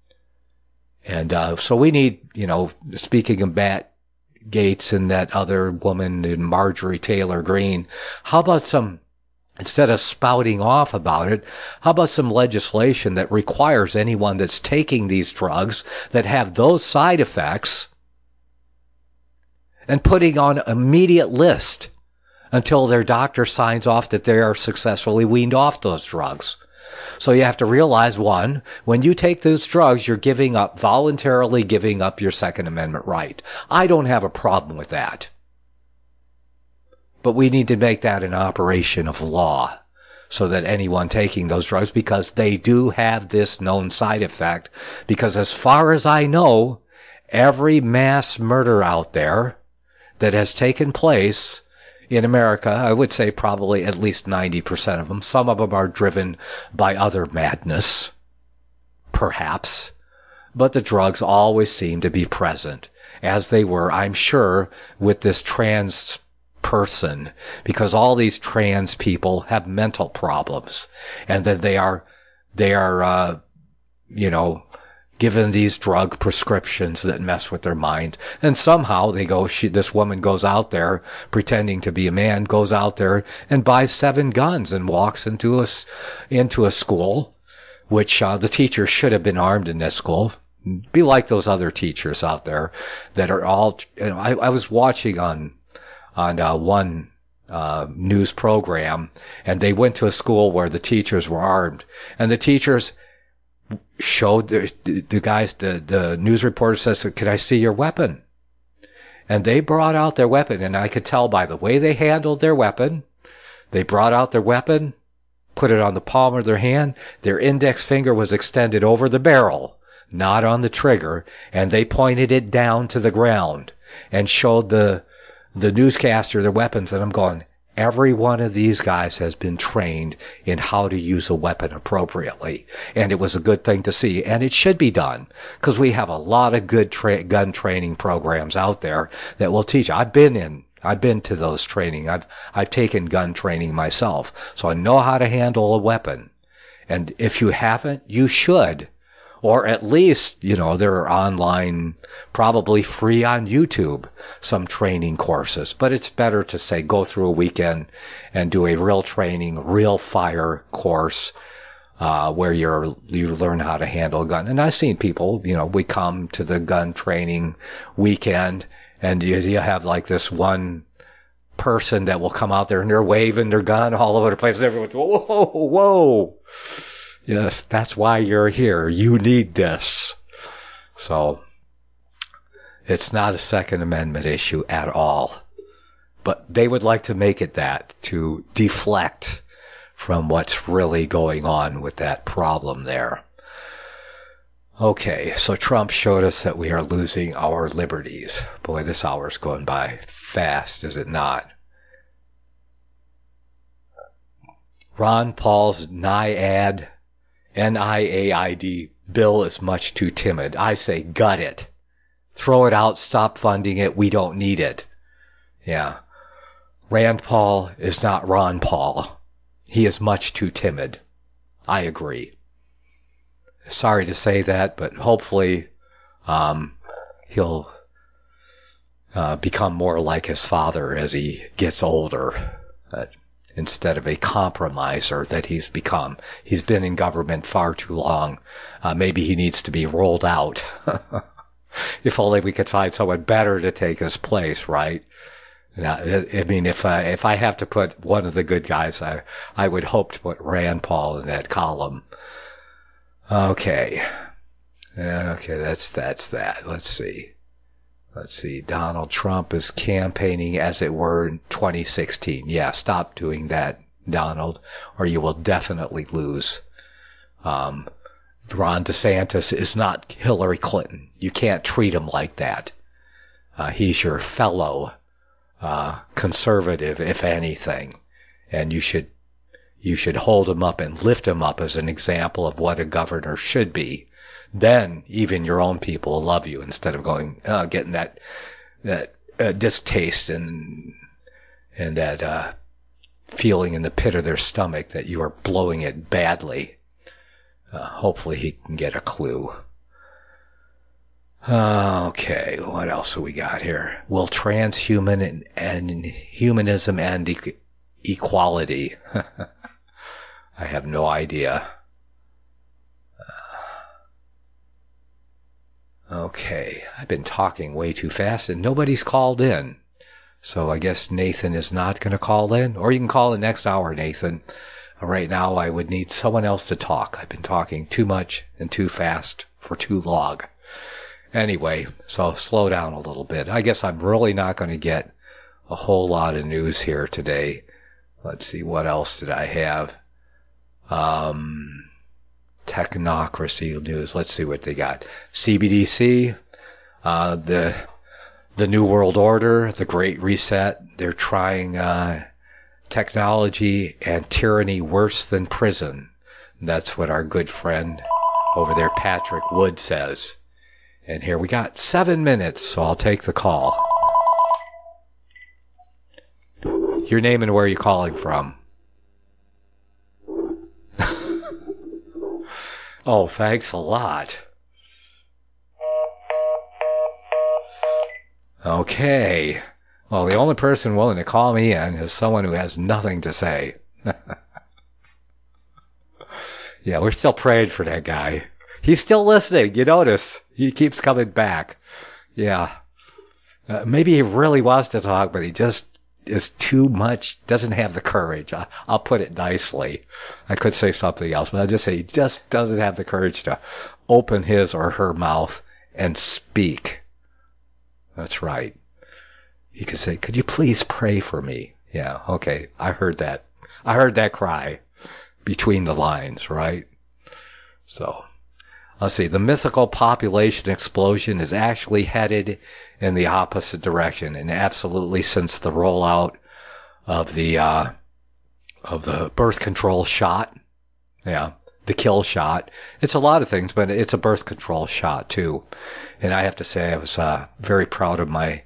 And so we need, speaking of Matt Gaetz and that other woman and Marjorie Taylor Greene, how about instead of spouting off about it, how about some legislation that requires anyone that's taking these drugs that have those side effects and putting on an immediate list until their doctor signs off that they are successfully weaned off those drugs. So you have to realize, one, when you take those drugs, you're voluntarily giving up your Second Amendment right. I don't have a problem with that. But we need to make that an operation of law so that anyone taking those drugs, because they do have this known side effect, because as far as I know, every mass murder out there that has taken place in America, I would say probably at least 90% of them. Some of them are driven by other madness, perhaps. but the drugs always seem to be present, as they were, I'm sure, with this trans person, because all these trans people have mental problems, and that they are given these drug prescriptions that mess with their mind, and somehow this woman goes out there pretending to be a man, goes out there and buys 7 guns and walks into a school, which the teachers should have been armed in this school. Be like those other teachers out there that are all. I was watching on one news program, and they went to a school where the teachers were armed, and the teachers showed the guys, the news reporter says, "Can I see your weapon?" And they brought out their weapon, and I could tell by the way they handled their weapon. They brought out their weapon, put it on the palm of their hand. Their index finger was extended over the barrel, not on the trigger, and they pointed it down to the ground and showed the newscaster their weapons. And I'm going, every one of these guys has been trained in how to use a weapon appropriately. And it was a good thing to see. And it should be done, because we have a lot of good gun training programs out there that will teach. I've been to those training. I've taken gun training myself. So I know how to handle a weapon. And if you haven't, you should. Or at least, there are online, probably free on YouTube, some training courses. But it's better to say go through a weekend and do a real training, real fire course where you learn how to handle a gun. And I've seen people, we come to the gun training weekend, and you have like this one person that will come out there and they're waving their gun all over the place, and everyone's, whoa, whoa. Yes, that's why you're here. You need this. So, it's not a Second Amendment issue at all. But they would like to make it that, to deflect from what's really going on with that problem there. Okay, so Trump showed us that we are losing our liberties. Boy, this hour's going by fast, is it not? Ron Paul's NIAID bill is much too timid. I say gut it. Throw it out, stop funding it, we don't need it. Yeah. Rand Paul is not Ron Paul. He is much too timid. I agree. Sorry to say that, but hopefully he'll become more like his father as he gets older. Instead of a compromiser that he's become. He's been in government far too long. Maybe he needs to be rolled out. If only we could find someone better to take his place, right? I mean, if I have to put one of the good guys, I would hope to put Rand Paul in that column. Okay. Okay, that's that. Let's see. Donald Trump is campaigning as it were in 2016. Yeah, stop doing that, Donald, or you will definitely lose. Ron DeSantis is not Hillary Clinton. You can't treat him like that. He's your fellow conservative, if anything, and you should hold him up and lift him up as an example of what a governor should be. Then even your own people will love you, instead of getting that distaste and that feeling in the pit of their stomach that you are blowing it badly. Hopefully he can get a clue. Okay, what else have we got here? Will transhuman and humanism end equality? I have no idea. Okay, I've been talking way too fast and nobody's called in. So I guess Nathan is not going to call in. Or you can call in next hour, Nathan. Right now I would need someone else to talk. I've been talking too much and too fast for too long. Anyway, so slow down a little bit. I guess I'm really not going to get a whole lot of news here today. Let's see, what else did I have? Technocracy news. Let's see what they got. CBDC, the New World Order, the Great Reset. They're trying technology and tyranny worse than prison. That's what our good friend over there, Patrick Wood, says. And here we got 7 minutes, so I'll take the call. Your name and where you're calling from. Oh, thanks a lot. Okay. Well, the only person willing to call me in is someone who has nothing to say. Yeah, we're still praying for that guy. He's still listening. You notice. He keeps coming back. Yeah. Maybe he really wants to talk, but he just is too much, doesn't have the courage. I'll put it nicely. I could say something else, but I'll just say he just doesn't have the courage to open his or her mouth and speak. That's right. He could say, could you please pray for me? Yeah, okay. I heard that. I heard that cry between the lines, right? So, let's see. The mythical population explosion is actually headed in the opposite direction, and absolutely since the rollout of the birth control shot, yeah, the kill shot. It's a lot of things, but it's a birth control shot too. And I have to say, I was very proud of my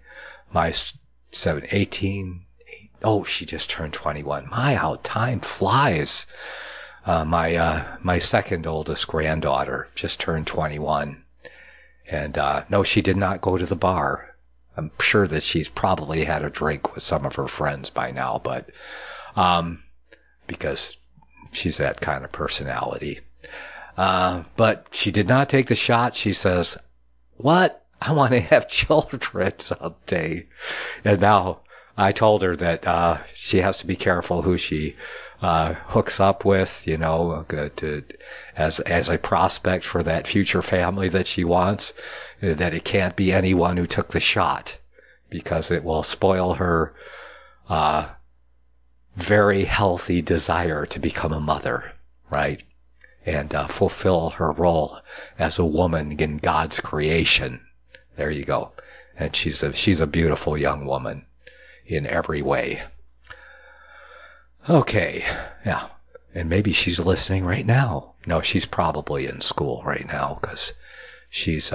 18. Oh, she just turned 21. My, how time flies. My second oldest granddaughter just turned 21. And no, she did not go to the bar. I'm sure that she's probably had a drink with some of her friends by now, but because she's that kind of personality. But she did not take the shot. She says, "What? I want to have children someday." And now I told her that she has to be careful who she hooks up with, you know, as a prospect for that future family that she wants, that it can't be anyone who took the shot, because it will spoil her very healthy desire to become a mother, right? And fulfill her role as a woman in God's creation. There you go. And she's a beautiful young woman in every way. Okay, yeah. And maybe she's listening right now. No, she's probably in school right now because she's,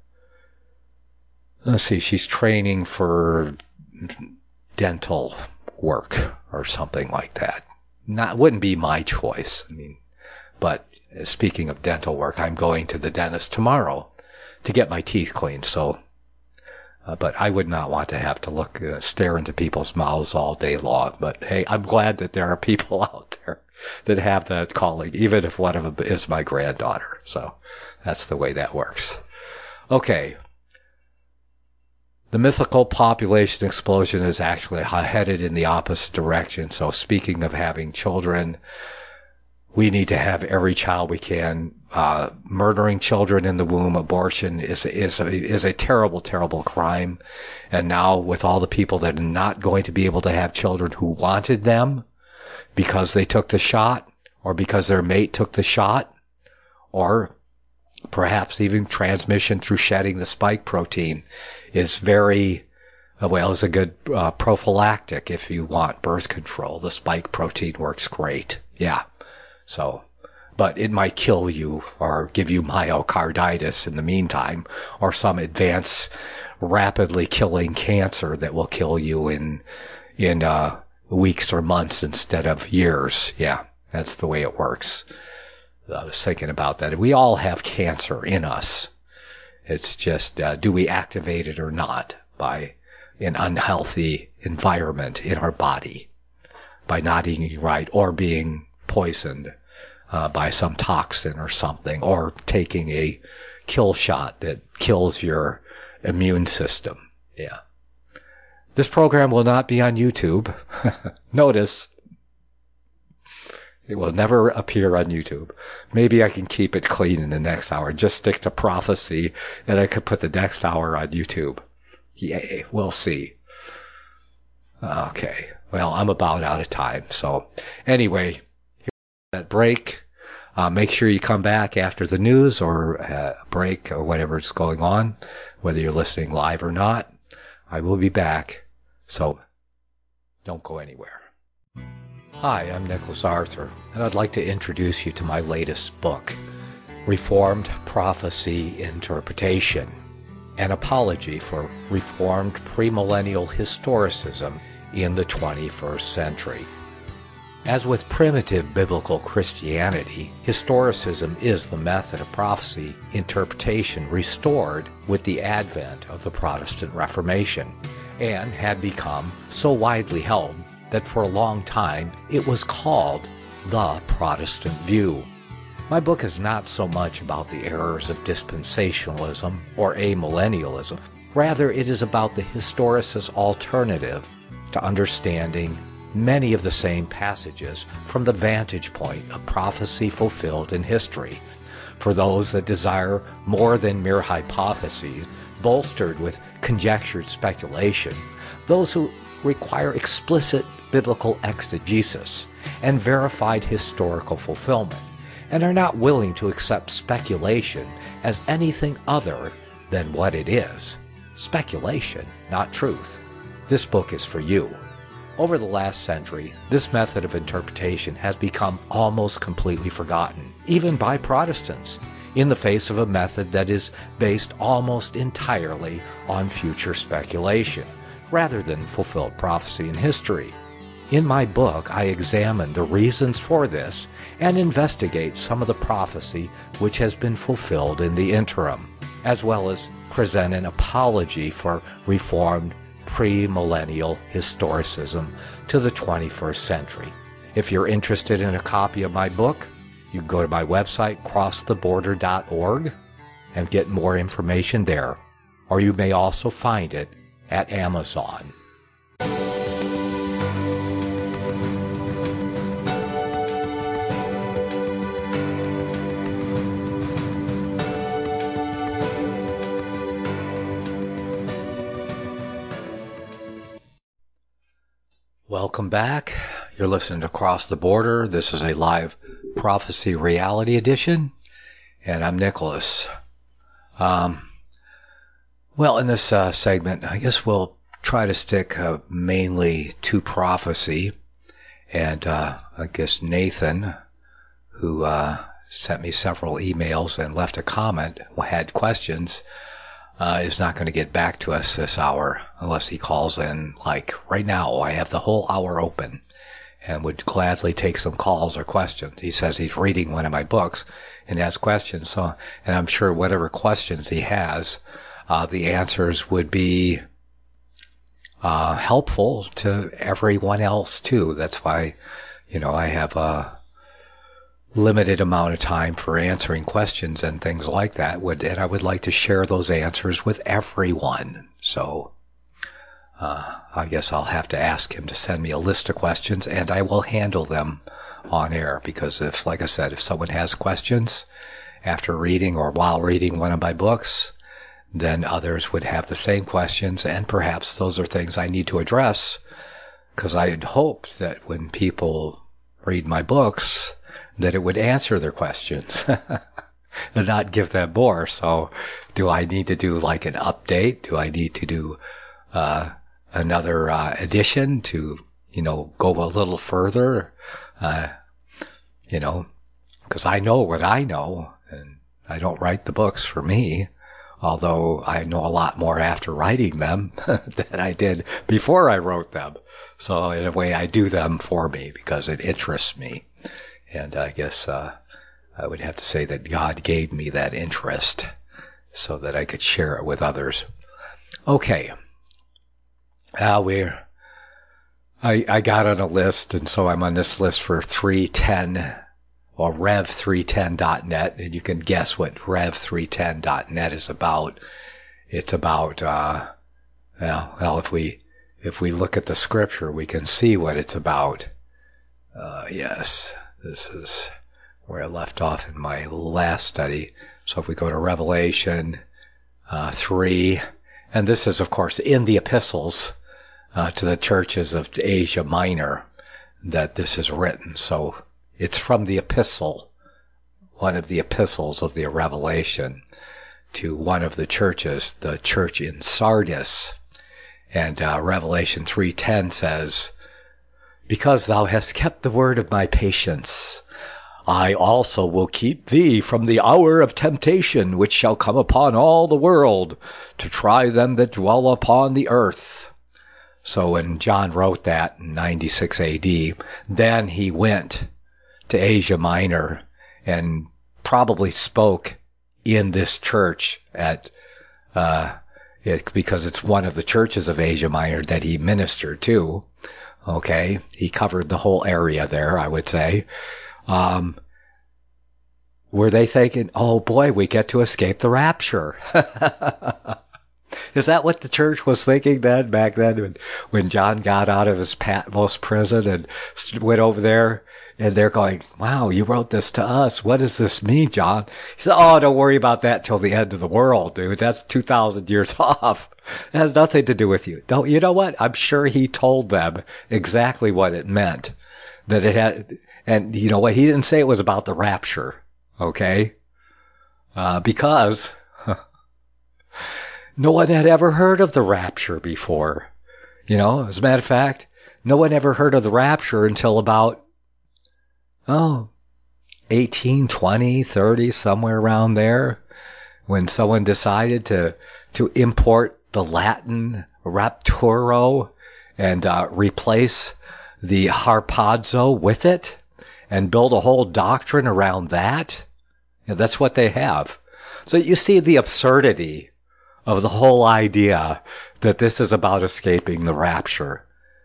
let's see, she's training for dental work or something like that. Wouldn't be my choice. I mean, but speaking of dental work, I'm going to the dentist tomorrow to get my teeth cleaned, so but I would not want to have to stare into people's mouths all day long. But hey, I'm glad that there are people out there that have that calling, even if one of them is my granddaughter. So that's the way that works. Okay. The mythical population explosion is actually headed in the opposite direction. So speaking of having children, we need to have every child we can. Murdering children in the womb, abortion is a terrible, terrible crime. And now with all the people that are not going to be able to have children who wanted them because they took the shot, or because their mate took the shot, or perhaps even transmission through shedding the spike protein is is a good prophylactic if you want birth control. The spike protein works great. Yeah. So, but it might kill you or give you myocarditis in the meantime, or some advanced, rapidly killing cancer that will kill you in weeks or months instead of years. Yeah, that's the way it works. I was thinking about that. We all have cancer in us. It's just, do we activate it or not by an unhealthy environment in our body, by not eating right, or being poisoned by some toxin or something, or taking a kill shot that kills your immune system. Yeah. This program will not be on YouTube. Notice, it will never appear on YouTube. Maybe I can keep it clean in the next hour. Just stick to prophecy, and I could put the next hour on YouTube. Yay, we'll see. Okay. Well, I'm about out of time. So anyway, that break. Make sure you come back after the news or break or whatever is going on, whether you're listening live or not. I will be back, so don't go anywhere. Hi, I'm Nicholas Arthur, and I'd like to introduce you to my latest book, Reformed Prophecy Interpretation. an apology for Reformed premillennial historicism in the 21st century. As with primitive biblical Christianity, historicism is the method of prophecy interpretation restored with the advent of the Protestant Reformation, and had become so widely held that for a long time it was called the Protestant view. My book is not so much about the errors of dispensationalism or amillennialism. Rather, it is about the historicist alternative to understanding many of the same passages from the vantage point of prophecy fulfilled in history. For those that desire more than mere hypotheses, bolstered with conjectured speculation, those who require explicit biblical exegesis and verified historical fulfillment, and are not willing to accept speculation as anything other than what it is. Speculation, not truth. This book is for you. Over the last century, this method of interpretation has become almost completely forgotten, even by Protestants, in the face of a method that is based almost entirely on future speculation, rather than fulfilled prophecy in history. In my book, I examine the reasons for this and investigate some of the prophecy which has been fulfilled in the interim, as well as present an apology for Reformed premillennial historicism to the 21st century. If you're interested in a copy of my book, you can go to my website, crosstheborder.org, and get more information there. Or you may also find it at Amazon. Welcome back. You're listening to Cross the Border. This is a live prophecy reality edition, and I'm Nicholas. Well, in this segment, I guess we'll try to stick mainly to prophecy, and I guess Nathan, who sent me several emails and left a comment, had questions, is not going to get back to us this hour unless he calls in. Like right now, I have the whole hour open and would gladly take some calls or questions. He says he's reading one of my books and has questions. So, and I'm sure whatever questions he has, the answers would be helpful to everyone else too. That's why, I have a limited amount of time for answering questions and things like that. And I would like to share those answers with everyone. So I guess I'll have to ask him to send me a list of questions, and I will handle them on air. Because like I said, if someone has questions after reading or while reading one of my books, then others would have the same questions, and perhaps those are things I need to address, because I had hoped that when people read my books, that it would answer their questions and not give them more. So do I need to do like an update? Do I need to do another edition to, go a little further? Because I know what I know, and I don't write the books for me, although I know a lot more after writing them than I did before I wrote them. So in a way, I do them for me because it interests me. And I guess I would have to say that God gave me that interest so that I could share it with others. Okay. I got on a list, and so I'm on this list for 310, or rev310.net, and you can guess what rev310.net is about. It's about, if we look at the scripture, we can see what it's about. Yes. This is where I left off in my last study. So if we go to Revelation 3, and this is, of course, in the epistles to the churches of Asia Minor that this is written. So it's from the epistle, one of the epistles of the Revelation, to one of the churches, the church in Sardis. And Revelation 3:10 says, "Because thou hast kept the word of my patience, I also will keep thee from the hour of temptation, which shall come upon all the world, to try them that dwell upon the earth. So when John wrote that in 96 AD, then he went to Asia Minor and probably spoke in this church at because it's one of the churches of Asia Minor that he ministered to. Okay, he covered the whole area there, I would say. Were they thinking, oh boy, we get to escape the rapture? Is that what the church was thinking then, back then, when John got out of his Patmos prison and went over there? And they're going, wow, you wrote this to us. What does this mean, John? He said, oh, don't worry about that till the end of the world, dude. That's 2,000 years off. It has nothing to do with you. Don't, you know what? I'm sure he told them exactly what it meant. That it had, and you know what? He didn't say it was about the rapture, okay? Because no one had ever heard of the rapture before. You know, as a matter of fact, no one ever heard of the rapture until about 18, 20, 30, somewhere around there, when someone decided to import the Latin rapturo and replace the harpazo with it and build a whole doctrine around that. Yeah, that's what they have. So you see the absurdity of the whole idea that this is about escaping the rapture.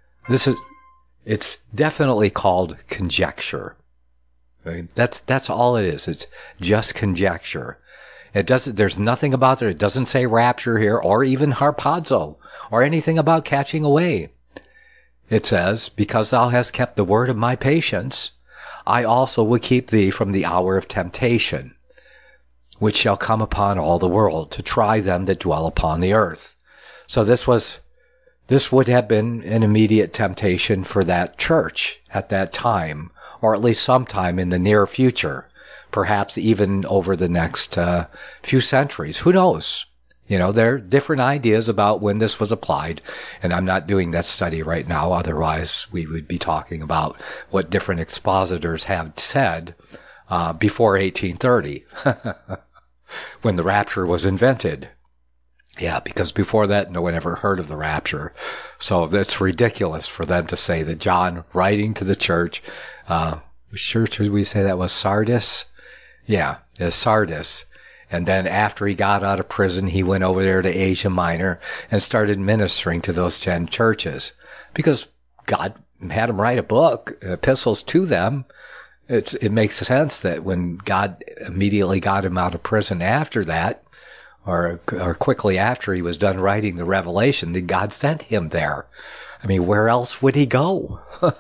It's definitely called conjecture. I mean, that's all it is. It's just conjecture. There's nothing about it. It doesn't say rapture here or even harpazo or anything about catching away. It says, because thou hast kept the word of my patience, I also will keep thee from the hour of temptation, which shall come upon all the world to try them that dwell upon the earth. So this would have been an immediate temptation for that church at that time, or at least sometime in the near future, perhaps even over the next few centuries. Who knows? You know, there are different ideas about when this was applied, and I'm not doing that study right now. Otherwise, we would be talking about what different expositors have said before 1830, when the rapture was invented. Yeah, because before that, no one ever heard of the rapture. So it's ridiculous for them to say that John, writing to the church, which church would we say that was? Sardis? Yeah, it's Sardis. And then after he got out of prison, he went over there to Asia Minor and started ministering to those 10 churches. Because God had him write a book, epistles to them. It makes sense that when God immediately got him out of prison after that, or quickly after he was done writing the Revelation, that God sent him there. I mean, where else would he go?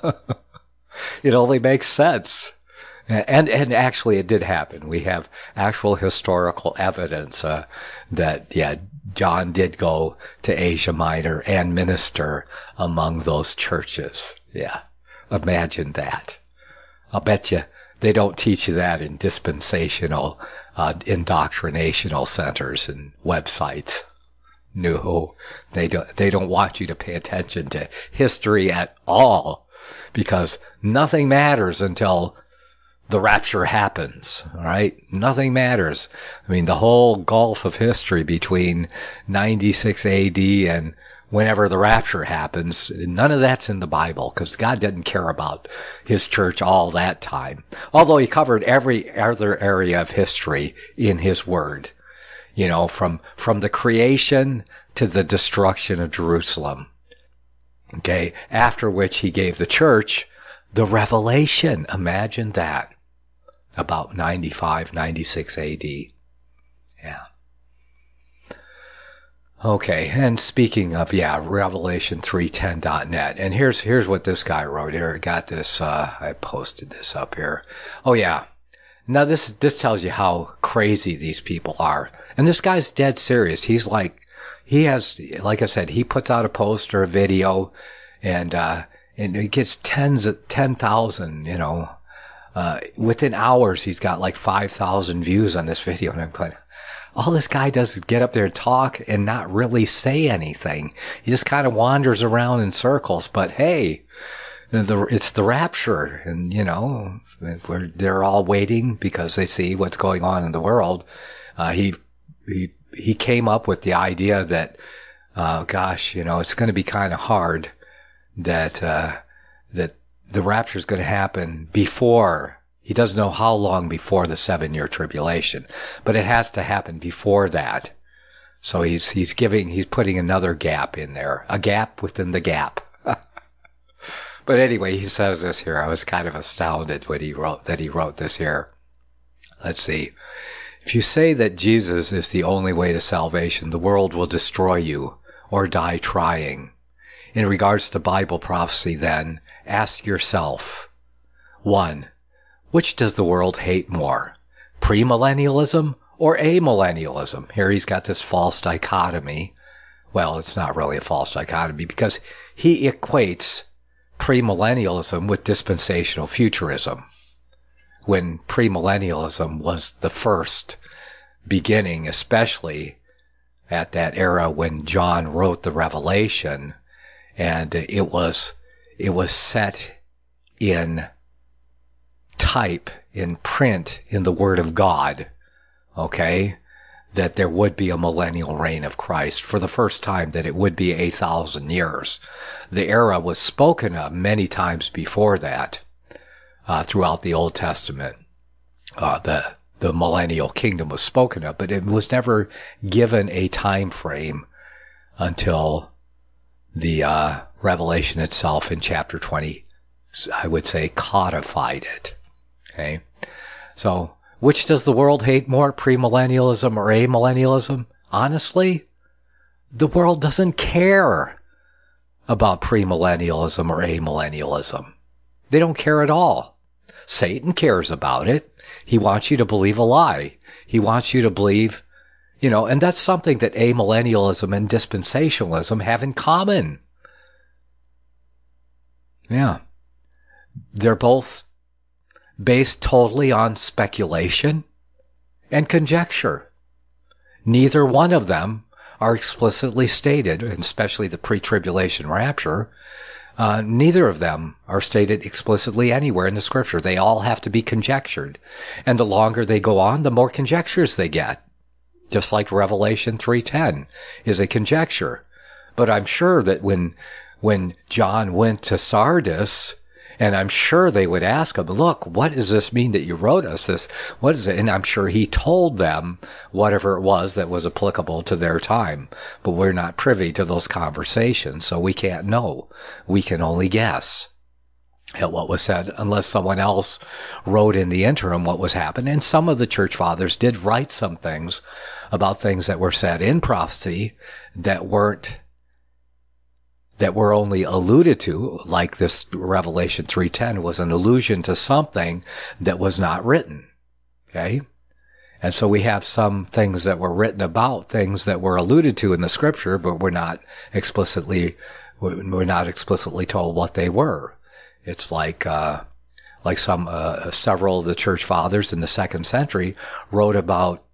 It only makes sense. And actually it did happen. We have actual historical evidence that, yeah, John did go to Asia Minor and minister among those churches. Yeah, imagine that. I'll bet you they don't teach you that in dispensational, indoctrinational centers and websites. No, they don't want you to pay attention to history at all, because nothing matters until the rapture happens, all right? Nothing matters. I mean, the whole gulf of history between 96 AD and whenever the rapture happens, none of that's in the Bible, because God didn't care about his church all that time. Although he covered every other area of history in his word, you know, from the creation to the destruction of Jerusalem. Okay, after which he gave the church the revelation. Imagine that. About 95, 96 AD. Yeah. Okay, and speaking of, Revelation310.net, and here's what this guy wrote here. I got this, I posted this up here. Oh yeah. Now this tells you how crazy these people are. And this guy's dead serious. He's like I said, he puts out a post or a video, and it gets 10,000, you know, within hours he's got like 5,000 views on this video, and I'm going, all this guy does is get up there and talk and not really say anything. He just kind of wanders around in circles, but hey, It's the rapture, and they're all waiting because they see what's going on in the world. He came up with the idea that, it's going to be kind of hard that the rapture is going to happen before. He doesn't know how long before the 7-year tribulation, but it has to happen before that. So he's putting another gap in there, a gap within the gap. But anyway, he says this here. I was kind of astounded when he wrote this here. Let's see. If you say that Jesus is the only way to salvation, the world will destroy you or die trying. In regards to Bible prophecy, then, ask yourself, 1. Which does the world hate more, premillennialism or amillennialism? Here he's got this false dichotomy. Well, it's not really a false dichotomy because he equates premillennialism with dispensational futurism, when premillennialism was the first beginning, especially at that era when John wrote the Revelation, and it was set in type, in print, in the Word of God, okay, that there would be a millennial reign of Christ for the first time, that it would be 1,000 years. The era was spoken of many times before that throughout the Old Testament. The millennial kingdom was spoken of, but it was never given a time frame until the Revelation itself in chapter 20, I would say, codified it. Okay, so which does the world hate more, premillennialism or amillennialism? Honestly, the world doesn't care about premillennialism or amillennialism. They don't care at all. Satan cares about it. He wants you to believe a lie. He wants you to believe, and that's something that amillennialism and dispensationalism have in common. Yeah. They're both based totally on speculation and conjecture. Neither one of them are explicitly stated, and especially the pre-tribulation rapture, neither of them are stated explicitly anywhere in the Scripture. They all have to be conjectured. And the longer they go on, the more conjectures they get. Just like Revelation 3:10 is a conjecture. But I'm sure that when John went to Sardis, and I'm sure they would ask him, look, what does this mean that you wrote us this? What is it? And I'm sure he told them whatever it was that was applicable to their time. But we're not privy to those conversations, so we can't know. We can only guess at what was said, unless someone else wrote in the interim what was happening. And some of the church fathers did write some things about things that were said in prophecy that were only alluded to, like this Revelation 3:10 was an allusion to something that was not written. Okay? And so we have some things that were written about things that were alluded to in the Scripture, but we're not explicitly told what they were. It's like several of the church fathers in the 2nd century wrote about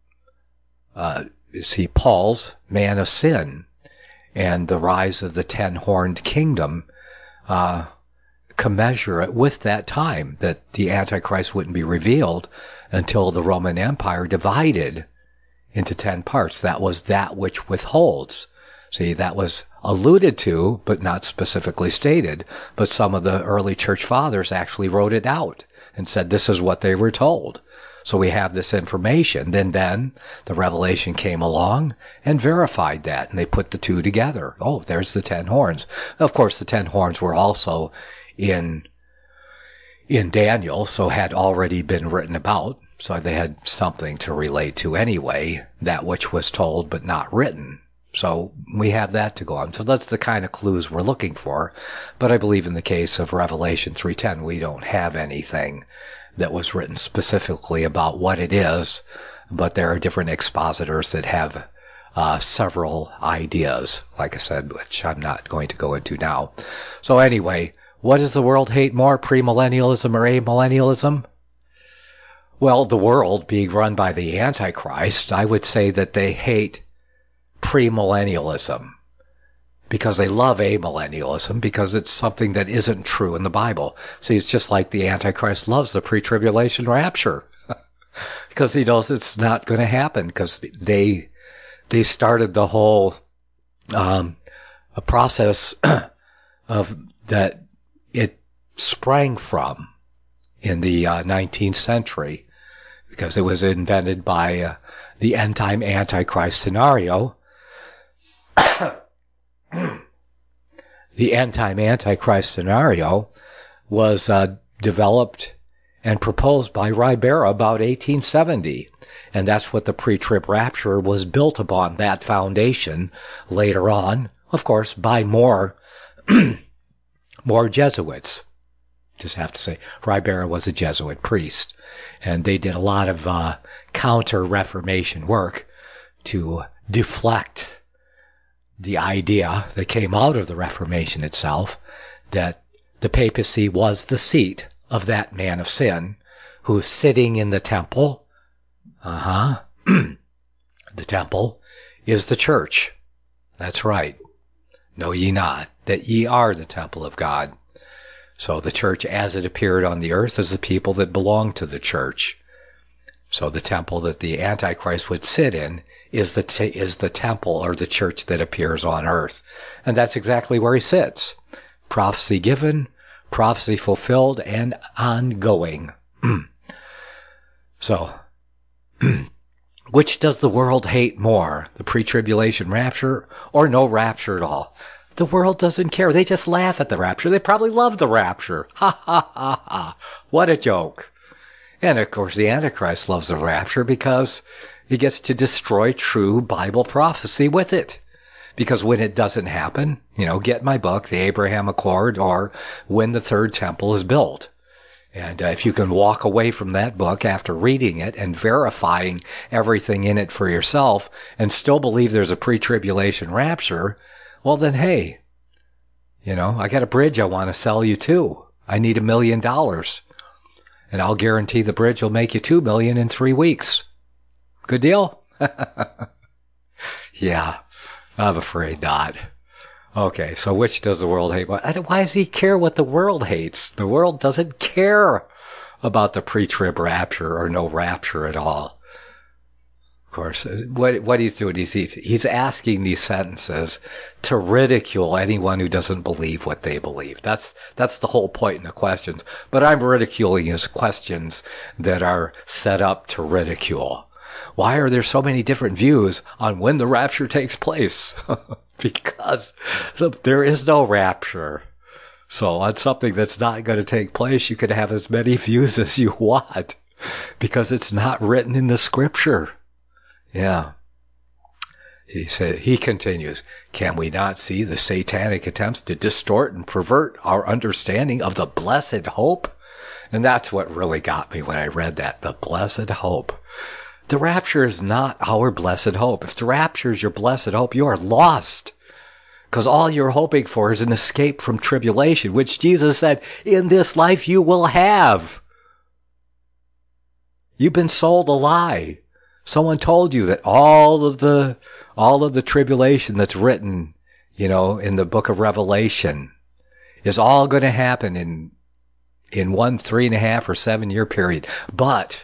Paul's man of sin and the rise of the 10-horned kingdom, commensurate with that time, that the Antichrist wouldn't be revealed until the Roman Empire divided into 10 parts. That was that which withholds. See, that was alluded to, but not specifically stated. But some of the early church fathers actually wrote it out and said this is what they were told. So we have this information. Then the revelation came along and verified that, and they put the two together. Oh, there's the 10 horns. Of course, the 10 horns were also in Daniel, so had already been written about. So they had something to relate to anyway, that which was told but not written. So we have that to go on. So that's the kind of clues we're looking for. But I believe in the case of Revelation 3:10, we don't have anything that was written specifically about what it is, but there are different expositors that have several ideas, like I said, which I'm not going to go into now. So anyway, what does the world hate more, premillennialism or amillennialism? Well, the world being run by the Antichrist, I would say that they hate premillennialism. because they love amillennialism, because it's something that isn't true in the Bible. See, it's just like the Antichrist loves the pre-tribulation rapture because he knows it's not going to happen, because they started the whole a process of that it sprang from in the 19th century, because it was invented by the end-time Antichrist scenario. The end-time Antichrist scenario was developed and proposed by Ribera about 1870. And that's what the pre-trib rapture was built upon, that foundation, later on, of course, by more Jesuits. Just have to say, Ribera was a Jesuit priest, and they did a lot of counter-Reformation work to deflect the idea that came out of the Reformation itself, that the papacy was the seat of that man of sin who's sitting in the temple. The temple is the church. That's right. Know ye not that ye are the temple of God? So the church as it appeared on the earth is the people that belong to the church. So the temple that the Antichrist would sit in is the temple or the church that appears on earth. And that's exactly where he sits. Prophecy given, prophecy fulfilled, and ongoing. So, which does the world hate more? The pre-tribulation rapture or no rapture at all? The world doesn't care. They just laugh at the rapture. They probably love the rapture. Ha ha ha ha. What a joke. And of course the Antichrist loves the rapture because he gets to destroy true Bible prophecy with it. Because when it doesn't happen, get my book, The Abraham Accord, or When the Third Temple is Built. And if you can walk away from that book after reading it and verifying everything in it for yourself and still believe there's a pre-tribulation rapture, well then, hey, I got a bridge I want to sell you too. I need $1 million. And I'll guarantee the bridge will make you $2 million in 3 weeks. Good deal? Yeah, I'm afraid not. Okay, so which does the world hate? Why does he care what the world hates? The world doesn't care about the pre-trib rapture or no rapture at all. Of course, what he's doing is he's asking these sentences to ridicule anyone who doesn't believe what they believe. That's the whole point in the questions. But I'm ridiculing his questions that are set up to ridicule. Why are there so many different views on when the rapture takes place? Because there is no rapture. So on something that's not going to take place, you can have as many views as you want, because it's not written in the scripture. Yeah. He continues, can we not see the satanic attempts to distort and pervert our understanding of the blessed hope? And that's what really got me when I read that, the blessed hope. The rapture is not our blessed hope. If the rapture is your blessed hope, you are lost. Because all you're hoping for is an escape from tribulation, which Jesus said, in this life you will have. You've been sold a lie. Someone told you that all of the tribulation that's written, in the book of Revelation is all going to happen in 1 3.5 or 7 year period. But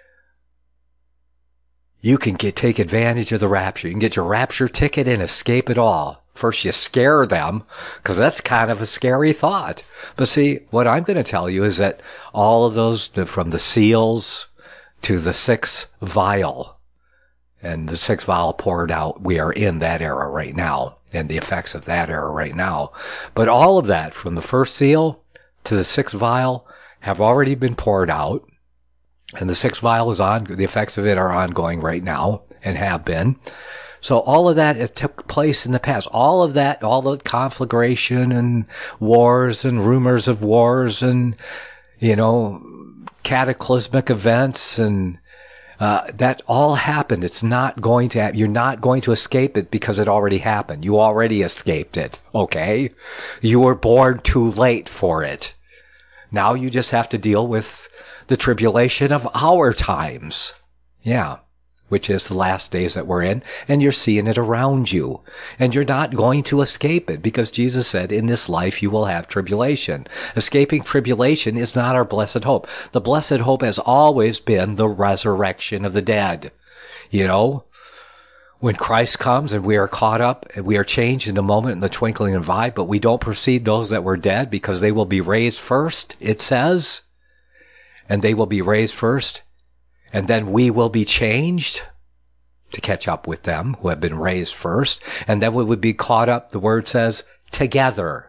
you can take advantage of the rapture. You can get your rapture ticket and escape it all. First you scare them, because that's kind of a scary thought. But see, what I'm going to tell you is that all of those, from the seals to the sixth vial, and the sixth vial poured out, we are in that era right now, and the effects of that era right now. But all of that, from the first seal to the sixth vial, have already been poured out. And the sixth vial is on, the effects of it are ongoing right now, and have been. So all of that took place in the past. All of that, all the conflagration and wars and rumors of wars and, cataclysmic events, and that all happened. It's not going to happen. You're not going to escape it because it already happened. You already escaped it, okay? You were born too late for it. Now you just have to deal with the tribulation of our times. Yeah. which is the last days that we're in, and you're seeing it around you. And you're not going to escape it, because Jesus said, in this life you will have tribulation. Escaping tribulation is not our blessed hope. The blessed hope has always been the resurrection of the dead. You know, when Christ comes and we are caught up and we are changed in a moment, in the twinkling of an eye, but we don't precede those that were dead, because they will be raised first, it says. And they will be raised first, and then we will be changed to catch up with them who have been raised first, and then we would be caught up, the word says, together.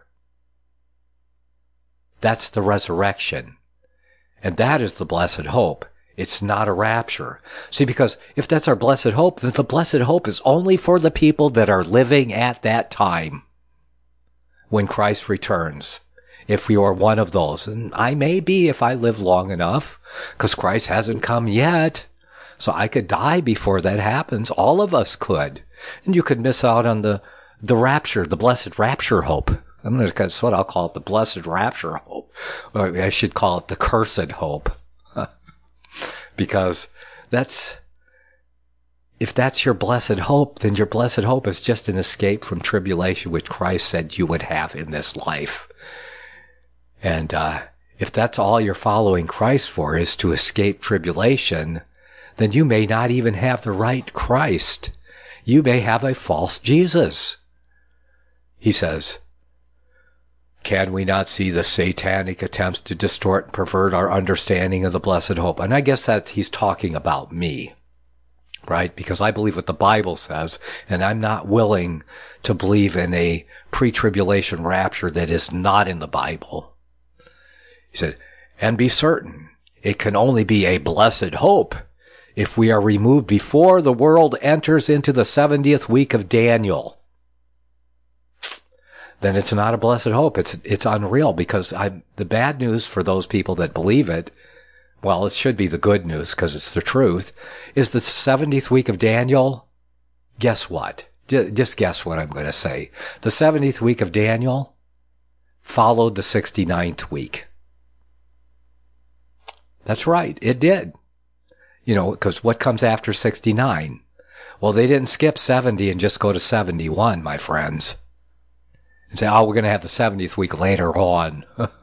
That's the resurrection. And that is the blessed hope. It's not a rapture. See, because if that's our blessed hope, then the blessed hope is only for the people that are living at that time when Christ returns. If you are one of those, and I may be if I live long enough, because Christ hasn't come yet, so I could die before that happens. All of us could. And you could miss out on the rapture, the blessed rapture hope. That's what I'll call it, the blessed rapture hope. Or I should call it the cursed hope. Because if that's your blessed hope, then your blessed hope is just an escape from tribulation, which Christ said you would have in this life. And if that's all you're following Christ for, is to escape tribulation, then you may not even have the right Christ. You may have a false Jesus. He says, can we not see the satanic attempts to distort and pervert our understanding of the blessed hope? And I guess that he's talking about me, right? Because I believe what the Bible says, and I'm not willing to believe in a pre-tribulation rapture that is not in the Bible. He said, and be certain, it can only be a blessed hope if we are removed before the world enters into the 70th week of Daniel. Then it's not a blessed hope. It's unreal, because the bad news for those people that believe it, well, it should be the good news because it's the truth, is the 70th week of Daniel. Guess what? Just guess what I'm going to say. The 70th week of Daniel followed the 69th week. That's right, it did. You know, because what comes after 69? Well, they didn't skip 70 and just go to 71, my friends. And say, oh, we're going to have the 70th week later on.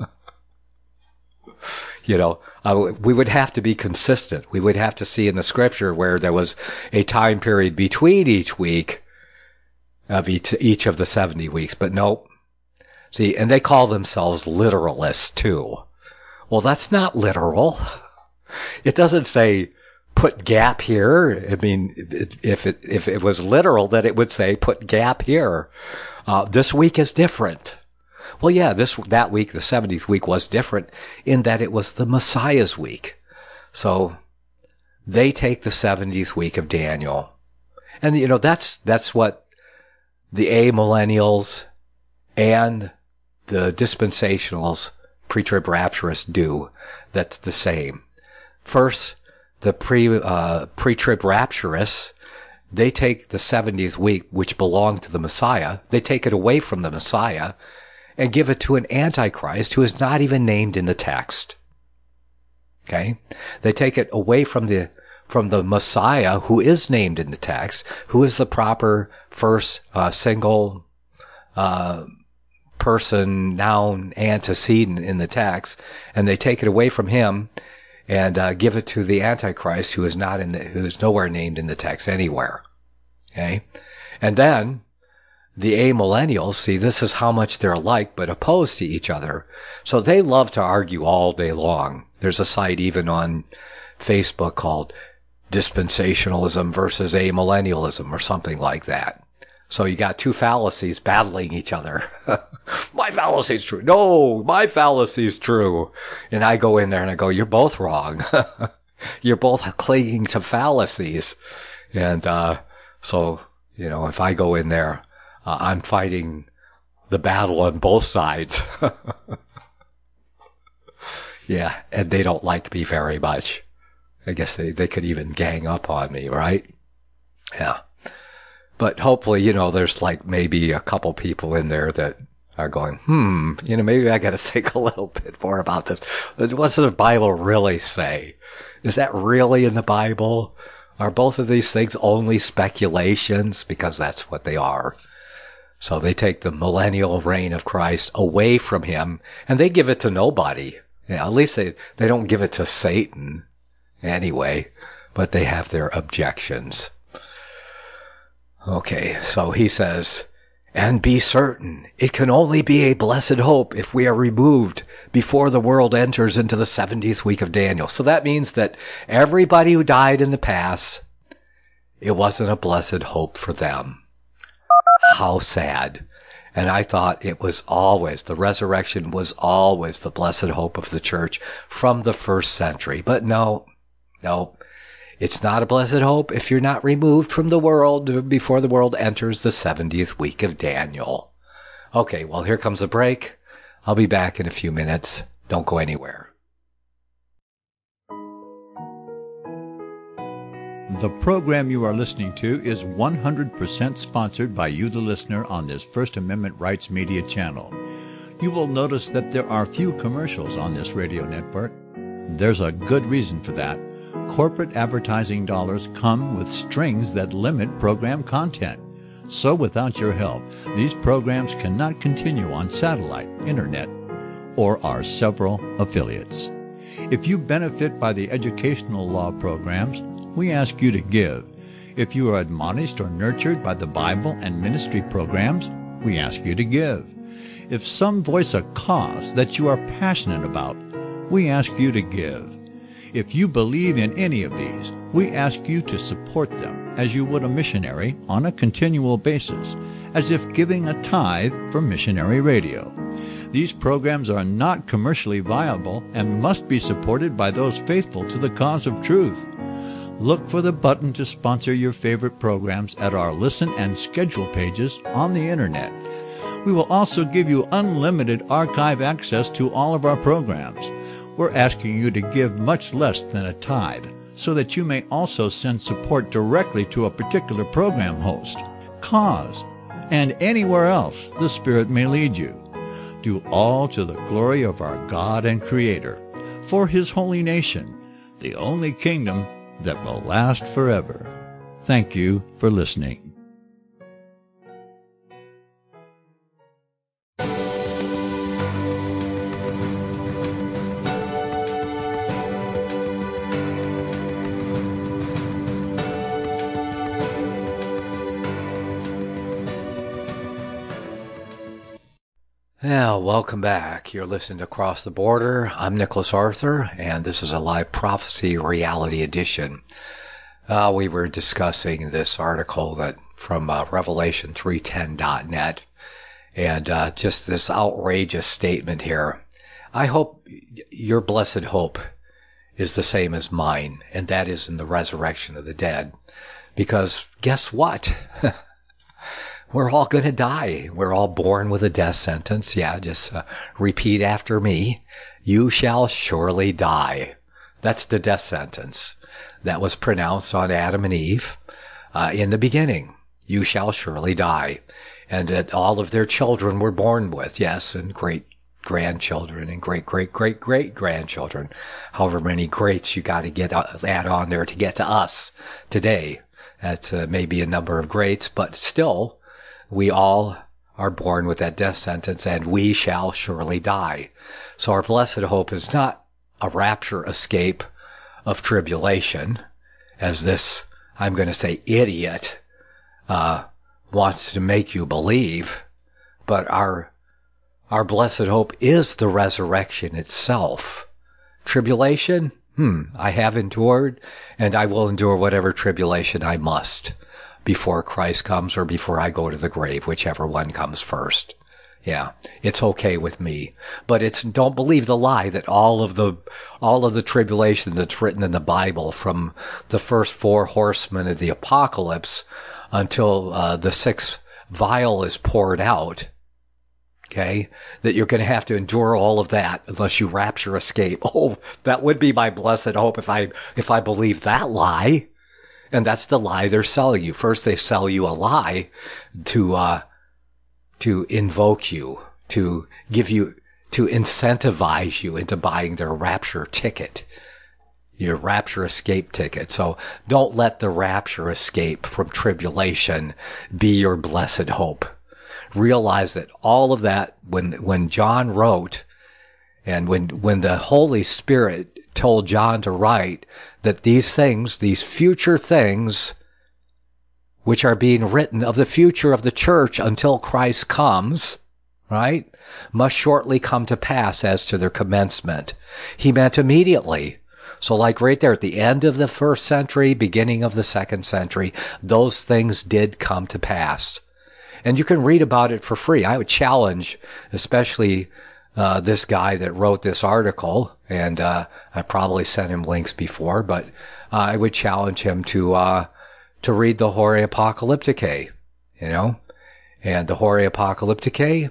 You know, we would have to be consistent. We would have to see in the scripture where there was a time period between each week of each of the 70 weeks. But no. See, and they call themselves literalists too. Well, that's not literal. It doesn't say put gap here. I mean, if it was literal, then it would say put gap here. This week is different. Well, yeah, that week, the 70th week, was different in that it was the Messiah's week. So they take the 70th week of Daniel, and you know that's what the amillennials and the dispensationals, pre-trib rapturists, do. That's the same. First, the pre-trib rapturists, they take the 70th week, which belonged to the Messiah, they take it away from the Messiah and give it to an Antichrist who is not even named in the text. Okay? They take it away from the Messiah who is named in the text, who is the proper first single person, noun, antecedent in the text, and they take it away from him and give it to the Antichrist who is nowhere named in the text anywhere. Okay? And then the amillennials, see, this is how much they're alike but opposed to each other. So they love to argue all day long. There's a site even on Facebook called Dispensationalism versus Amillennialism or something like that. So you got two fallacies battling each other. My fallacy is true. No, my fallacy is true. And I go in there and I go, you're both wrong. You're both clinging to fallacies. And so, you know, if I go in there, I'm fighting the battle on both sides. Yeah, and they don't like me very much. I guess they could even gang up on me, right? Yeah. But hopefully, you know, there's like maybe a couple people in there that are going, you know, maybe I got to think a little bit more about this. What does the Bible really say? Is that really in the Bible? Are both of these things only speculations? Because that's what they are. So they take the millennial reign of Christ away from him, and they give it to nobody. Yeah, at least they don't give it to Satan anyway, but they have their objections. Okay, so he says, and be certain, it can only be a blessed hope if we are removed before the world enters into the 70th week of Daniel. So that means that everybody who died in the past, it wasn't a blessed hope for them. How sad. And I thought it was always, the resurrection was always the blessed hope of the church from the first century. But no, it's not a blessed hope if you're not removed from the world before the world enters the 70th week of Daniel. Okay, well, here comes a break. I'll be back in a few minutes. Don't go anywhere. The program you are listening to is 100% sponsored by you, the listener, on this First Amendment Rights Media channel. You will notice that there are few commercials on this radio network. There's a good reason for that. Corporate advertising dollars come with strings that limit program content. So without your help, these programs cannot continue on satellite, internet, or our several affiliates. If you benefit by the educational law programs, we ask you to give. If you are admonished or nurtured by the Bible and ministry programs, we ask you to give. If some voice a cause that you are passionate about, we ask you to give. If you believe in any of these, we ask you to support them as you would a missionary on a continual basis, as if giving a tithe for missionary radio. These programs are not commercially viable and must be supported by those faithful to the cause of truth. Look for the button to sponsor your favorite programs at our listen and schedule pages on the internet. We will also give you unlimited archive access to all of our programs. We're asking you to give much less than a tithe, so that you may also send support directly to a particular program host, cause, and anywhere else the Spirit may lead you. Do all to the glory of our God and Creator, for His holy nation, the only kingdom that will last forever. Thank you for listening. Yeah, welcome back. You're listening to Across the Border. I'm Nicholas Arthur, and this is a live prophecy reality edition. We were discussing this article that from Revelation310.net, and just this outrageous statement here. I hope your blessed hope is the same as mine, and that is in the resurrection of the dead. Because guess what? We're all going to die. We're all born with a death sentence. Yeah, just repeat after me. You shall surely die. That's the death sentence that was pronounced on Adam and Eve in the beginning. You shall surely die. And that all of their children were born with, yes, and great-grandchildren and great-great-great-great-grandchildren. However many greats you got to add on there to get to us today. That's maybe a number of greats, but still, we all are born with that death sentence, and we shall surely die. So our blessed hope is not a rapture escape of tribulation, as this, I'm going to say, idiot wants to make you believe, but our blessed hope is the resurrection itself. Tribulation? I have endured, and I will endure whatever tribulation I must before Christ comes or before I go to the grave, whichever one comes first. Yeah, it's okay with me. But don't believe the lie that all of the tribulation that's written in the Bible, from the first 4 horsemen of the apocalypse until the 6th vial is poured out, okay, that you're going to have to endure all of that unless you rapture escape. Oh, that would be my blessed hope if I believe that lie. And that's the lie they're selling you. First, they sell you a lie to invoke you, to give you, to incentivize you into buying their rapture ticket. your rapture escape ticket. So don't let the rapture escape from tribulation be your blessed hope. Realize that all of that, when John wrote, and when the Holy Spirit told John to write, that these things, these future things, which are being written of the future of the church until Christ comes, right, must shortly come to pass as to their commencement. He meant immediately. So like right there at the end of the first century, beginning of the second century, those things did come to pass. And you can read about it for free. I would challenge, especially this guy that wrote this article, and I probably sent him links before, but I would challenge him to read the Horae Apocalypticae, you know. And the Horae Apocalypticae,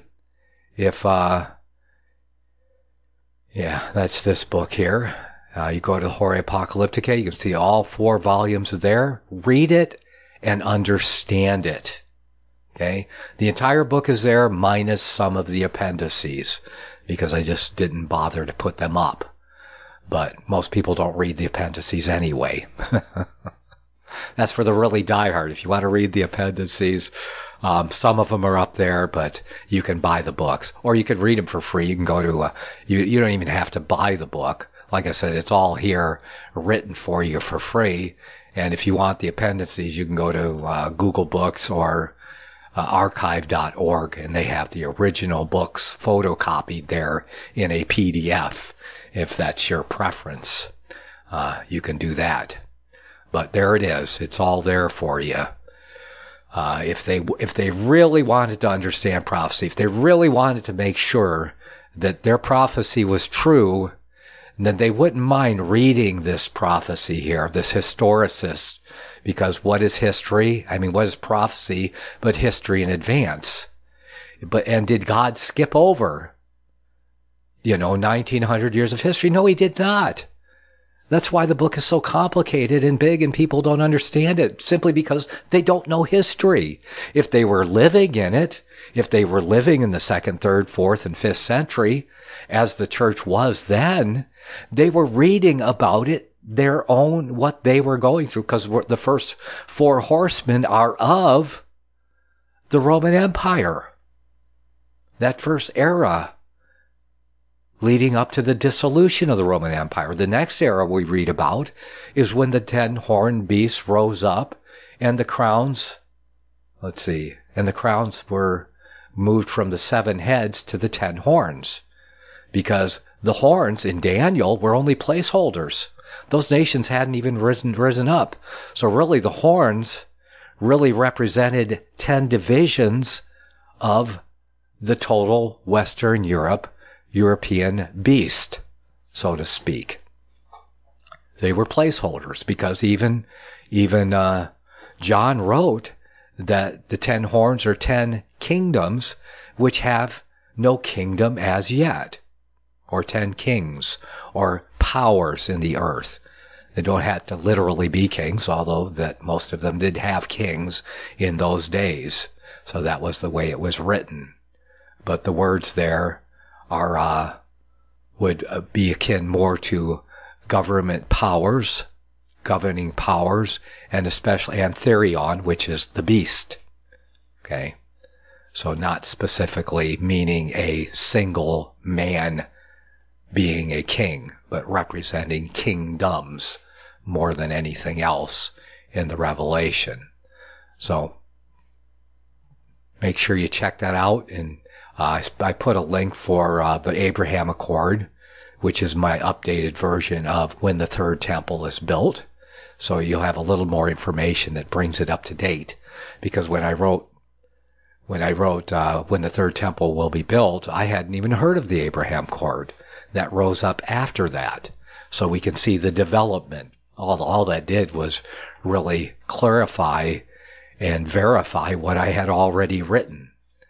that's this book here. You go to the Horae Apocalypticae, you can see all 4 volumes there. Read it and understand it. Okay? The entire book is there minus some of the appendices because I just didn't bother to put them up. But most people don't read the appendices anyway. That's for the really diehard. If you want to read the appendices, some of them are up there, but you can buy the books. Or you can read them for free. You can go to, you don't even have to buy the book. Like I said, it's all here written for you for free. And if you want the appendices, you can go to Google Books or archive.org, and they have the original books photocopied there in a PDF. If that's your preference, you can do that. But there it is. It's all there for you. If they really wanted to understand prophecy, if they really wanted to make sure that their prophecy was true, then they wouldn't mind reading this prophecy here, this historicist, because what is history? I mean, what is prophecy but history in advance? And did God skip over, 1900 years of history? No, he did not. That's why the book is so complicated and big and people don't understand it, simply because they don't know history. If they were living in it, if they were living in the 2nd, 3rd, 4th, and 5th century, as the church was then, they were reading about it, their own, what they were going through, because the first 4 horsemen are of the Roman Empire. That first era leading up to the dissolution of the Roman Empire. The next era we read about is when the 10 horned beasts rose up and the crowns, and the crowns were moved from the 7 heads to the 10 horns. Because the horns in Daniel were only placeholders. Those nations hadn't even risen up. So really the horns really represented 10 divisions of the total Western European beast, so to speak. They were placeholders because even John wrote that the 10 horns are 10 kingdoms which have no kingdom as yet, or 10 kings, or powers in the earth. They don't have to literally be kings, although that most of them did have kings in those days. So that was the way it was written. But the words there would be akin more to government powers, governing powers, and especially Antherion, which is the beast. Okay? So not specifically meaning a single man being a king, but representing kingdoms more than anything else in the Revelation. So make sure you check that out, and I put a link for the Abraham Accord, which is my updated version of when the third temple is built. So you'll have a little more information that brings it up to date. Because when I wrote when the third temple will be built, I hadn't even heard of the Abraham Accord. That rose up after that. So we can see the development. All that did was really clarify and verify what I had already written.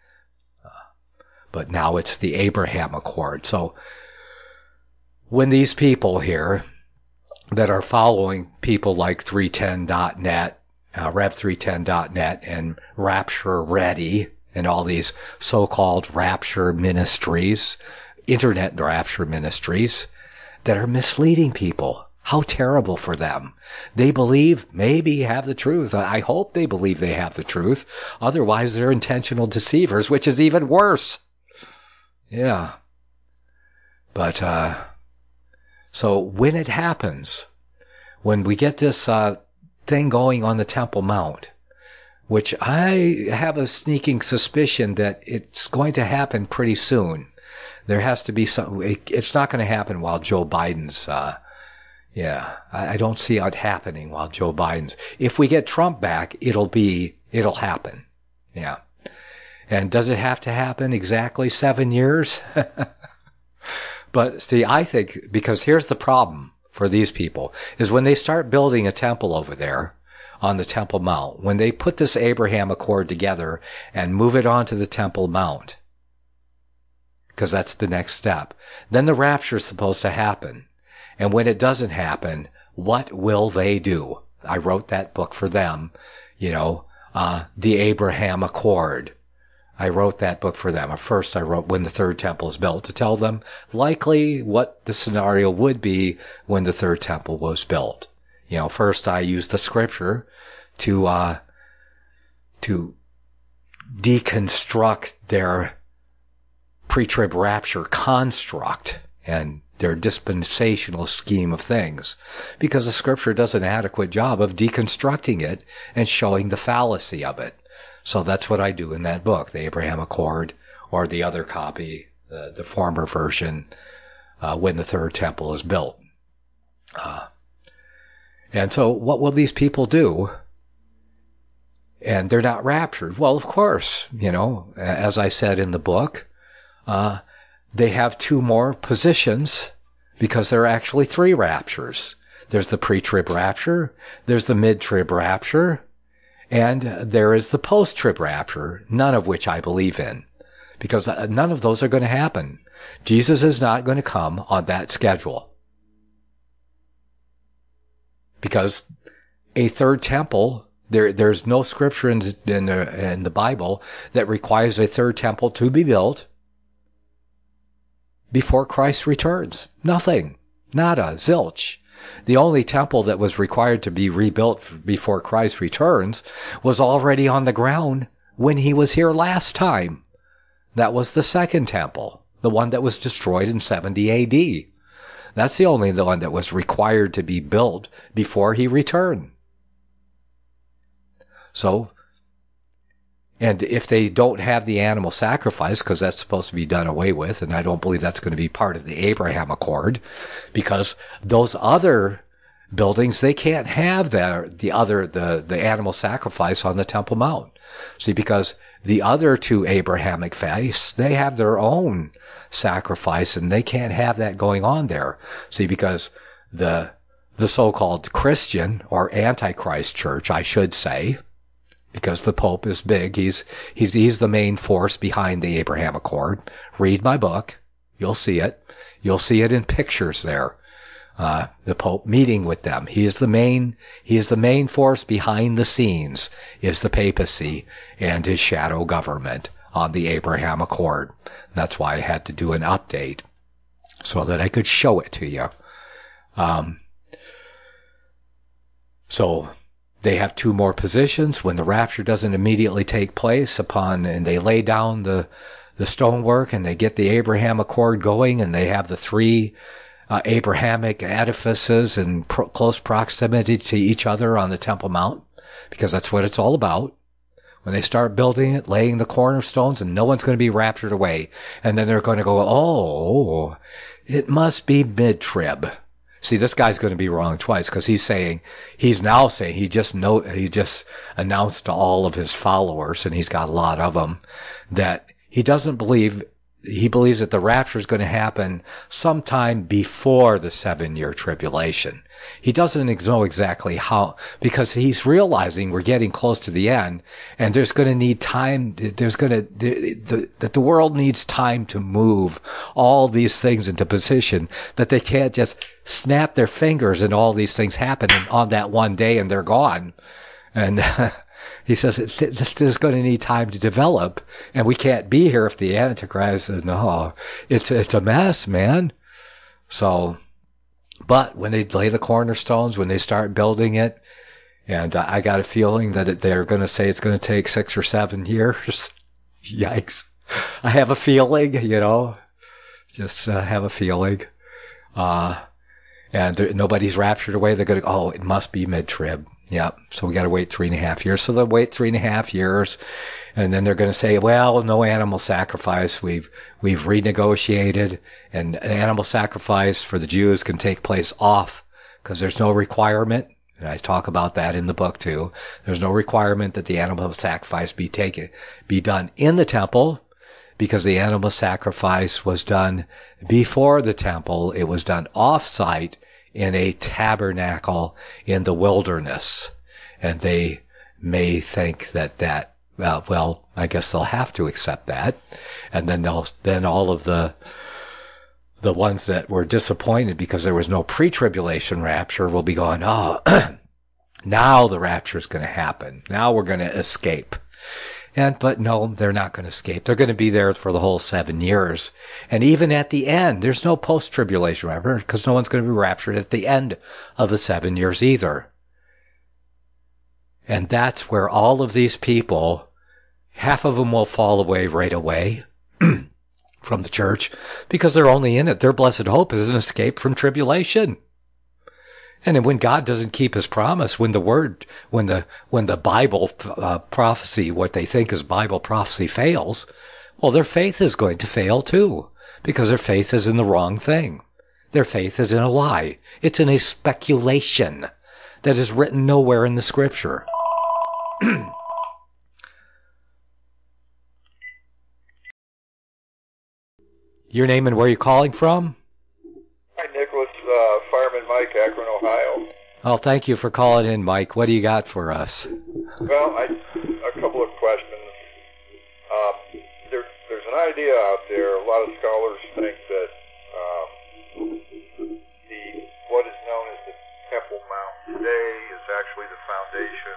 But now it's the Abraham Accord. So when these people here that are following people like 310.net, Rev310.net, and Rapture Ready, and all these so-called rapture ministries, internet rapture ministries, that are misleading people, How terrible for them. They believe, maybe have the truth. I hope they believe they have the truth. Otherwise, they're intentional deceivers, which is even worse. Yeah. But, so when it happens, when we get this thing going on the Temple Mount, which I have a sneaking suspicion that it's going to happen pretty soon. There has to be some. It's not going to happen while Joe Biden's. I don't see it happening while Joe Biden's. If we get Trump back, it'll happen. Yeah. And does it have to happen exactly 7 years? But see, I think, because here's the problem for these people, is when they start building a temple over there on the Temple Mount, when they put this Abraham Accord together and move it onto the Temple Mount, because that's the next step, then the rapture is supposed to happen. And when it doesn't happen, what will they do? I wrote that book for them, the Abraham Accord. I wrote that book for them. First, I wrote When the Third Temple is Built, to tell them likely what the scenario would be when the Third Temple was built. First I used the scripture to deconstruct their pre-trib rapture construct and their dispensational scheme of things, because the scripture does an adequate job of deconstructing it and showing the fallacy of it. So that's what I do in that book, the Abraham Accord, or the other copy, the former version, When the Third Temple is Built. And so what will these people do? And they're not raptured. Well, of course, as I said in the book, they have 2 more positions, because there are actually 3 raptures. There's the pre-trib rapture, there's the mid-trib rapture, and there is the post-trib rapture, none of which I believe in, because none of those are going to happen. Jesus is not going to come on that schedule. Because a third temple, there's no scripture in the Bible that requires a third temple to be built before Christ returns. Nothing. Nada. Zilch. The only temple that was required to be rebuilt before Christ returns was already on the ground when he was here last time. That was the second temple, the one that was destroyed in 70 A.D. That's the only one that was required to be built before he returned. So, and if they don't have the animal sacrifice, because that's supposed to be done away with, and I don't believe that's going to be part of the Abraham Accord, because those other buildings, they can't have the animal sacrifice on the Temple Mount. See, because the other 2 Abrahamic faiths, they have their own sacrifice, and they can't have that going on there. See, because the so-called Christian or Antichrist church, I should say, because the Pope is big, he's the main force behind the Abraham Accord. Read my book, you'll see it. You'll see it in pictures there. The Pope meeting with them. He is the main force behind the scenes, is the papacy and his shadow government on the Abraham Accord. That's why I had to do an update so that I could show it to you. So they have 2 more positions when the rapture doesn't immediately take place and they lay down the stonework and they get the Abraham Accord going, and they have the 3 Abrahamic edifices in close proximity to each other on the Temple Mount, because that's what it's all about. When they start building it, laying the cornerstones, and no one's going to be raptured away. And then they're going to go, oh, it must be mid-trib. See, this guy's going to be wrong twice, because he just announced to all of his followers, and he's got a lot of them, that he believes that the rapture is going to happen sometime before the 7-year tribulation. He doesn't know exactly how, because he's realizing we're getting close to the end, and there's going to need time. That the world needs time to move all these things into position, that they can't just snap their fingers and all these things happen on that one day and they're gone. And he says this is going to need time to develop, and we can't be here if the Antichrist says, no, it's a mess, man. So, But when they lay the cornerstones, when they start building it, and I got a feeling that they're going to say it's going to take 6 or 7 years. Yikes. I have a feeling, just have a feeling. And nobody's raptured away. They're going to, it must be mid-trib. Yep. So we got to wait 3.5 years. So they'll wait 3.5 years. And then they're going to say, well, no animal sacrifice. We've renegotiated, and animal sacrifice for the Jews can take place off because there's no requirement. And I talk about that in the book too. There's no requirement that the animal sacrifice be done in the temple, because the animal sacrifice was done before the temple. It was done off-site in a tabernacle in the wilderness. And they may think that well, I guess they'll have to accept that. And then all of the ones that were disappointed because there was no pre-tribulation rapture will be going, now the rapture is going to happen. Now we're going to escape. But no, they're not going to escape. They're going to be there for the whole 7 years. And even at the end, there's no post-tribulation rapture because no one's going to be raptured at the end of the 7 years either. And that's where all of these people, half of them will fall away right away from the church because they're only in it. Their blessed hope is an escape from tribulation. And then when God doesn't keep his promise, when the Bible prophecy, what they think is Bible prophecy fails, well, their faith is going to fail too, because their faith is in the wrong thing. Their faith is in a lie. It's in a speculation that is written nowhere in the scripture. Your name and where you're calling from? Hi, Nicholas. Fireman Mike, Akron, Ohio. Oh, thank you for calling in, Mike. What do you got for us? Well, a couple of questions. There's an idea out there. A lot of scholars think that what is known as the Temple Mount today is actually the foundation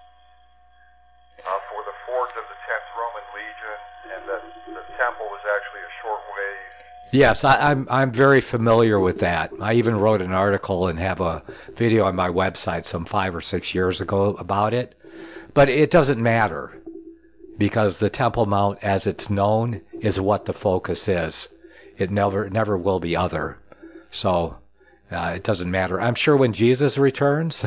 for the fort of the 10th Roman Legion, and that the temple is actually a short ways. Yes, I'm very familiar with that. I even wrote an article and have a video on my website some 5 or 6 years ago about it. But it doesn't matter, because the Temple Mount, as it's known, is what the focus is. It never will be other. So it doesn't matter. I'm sure when Jesus returns,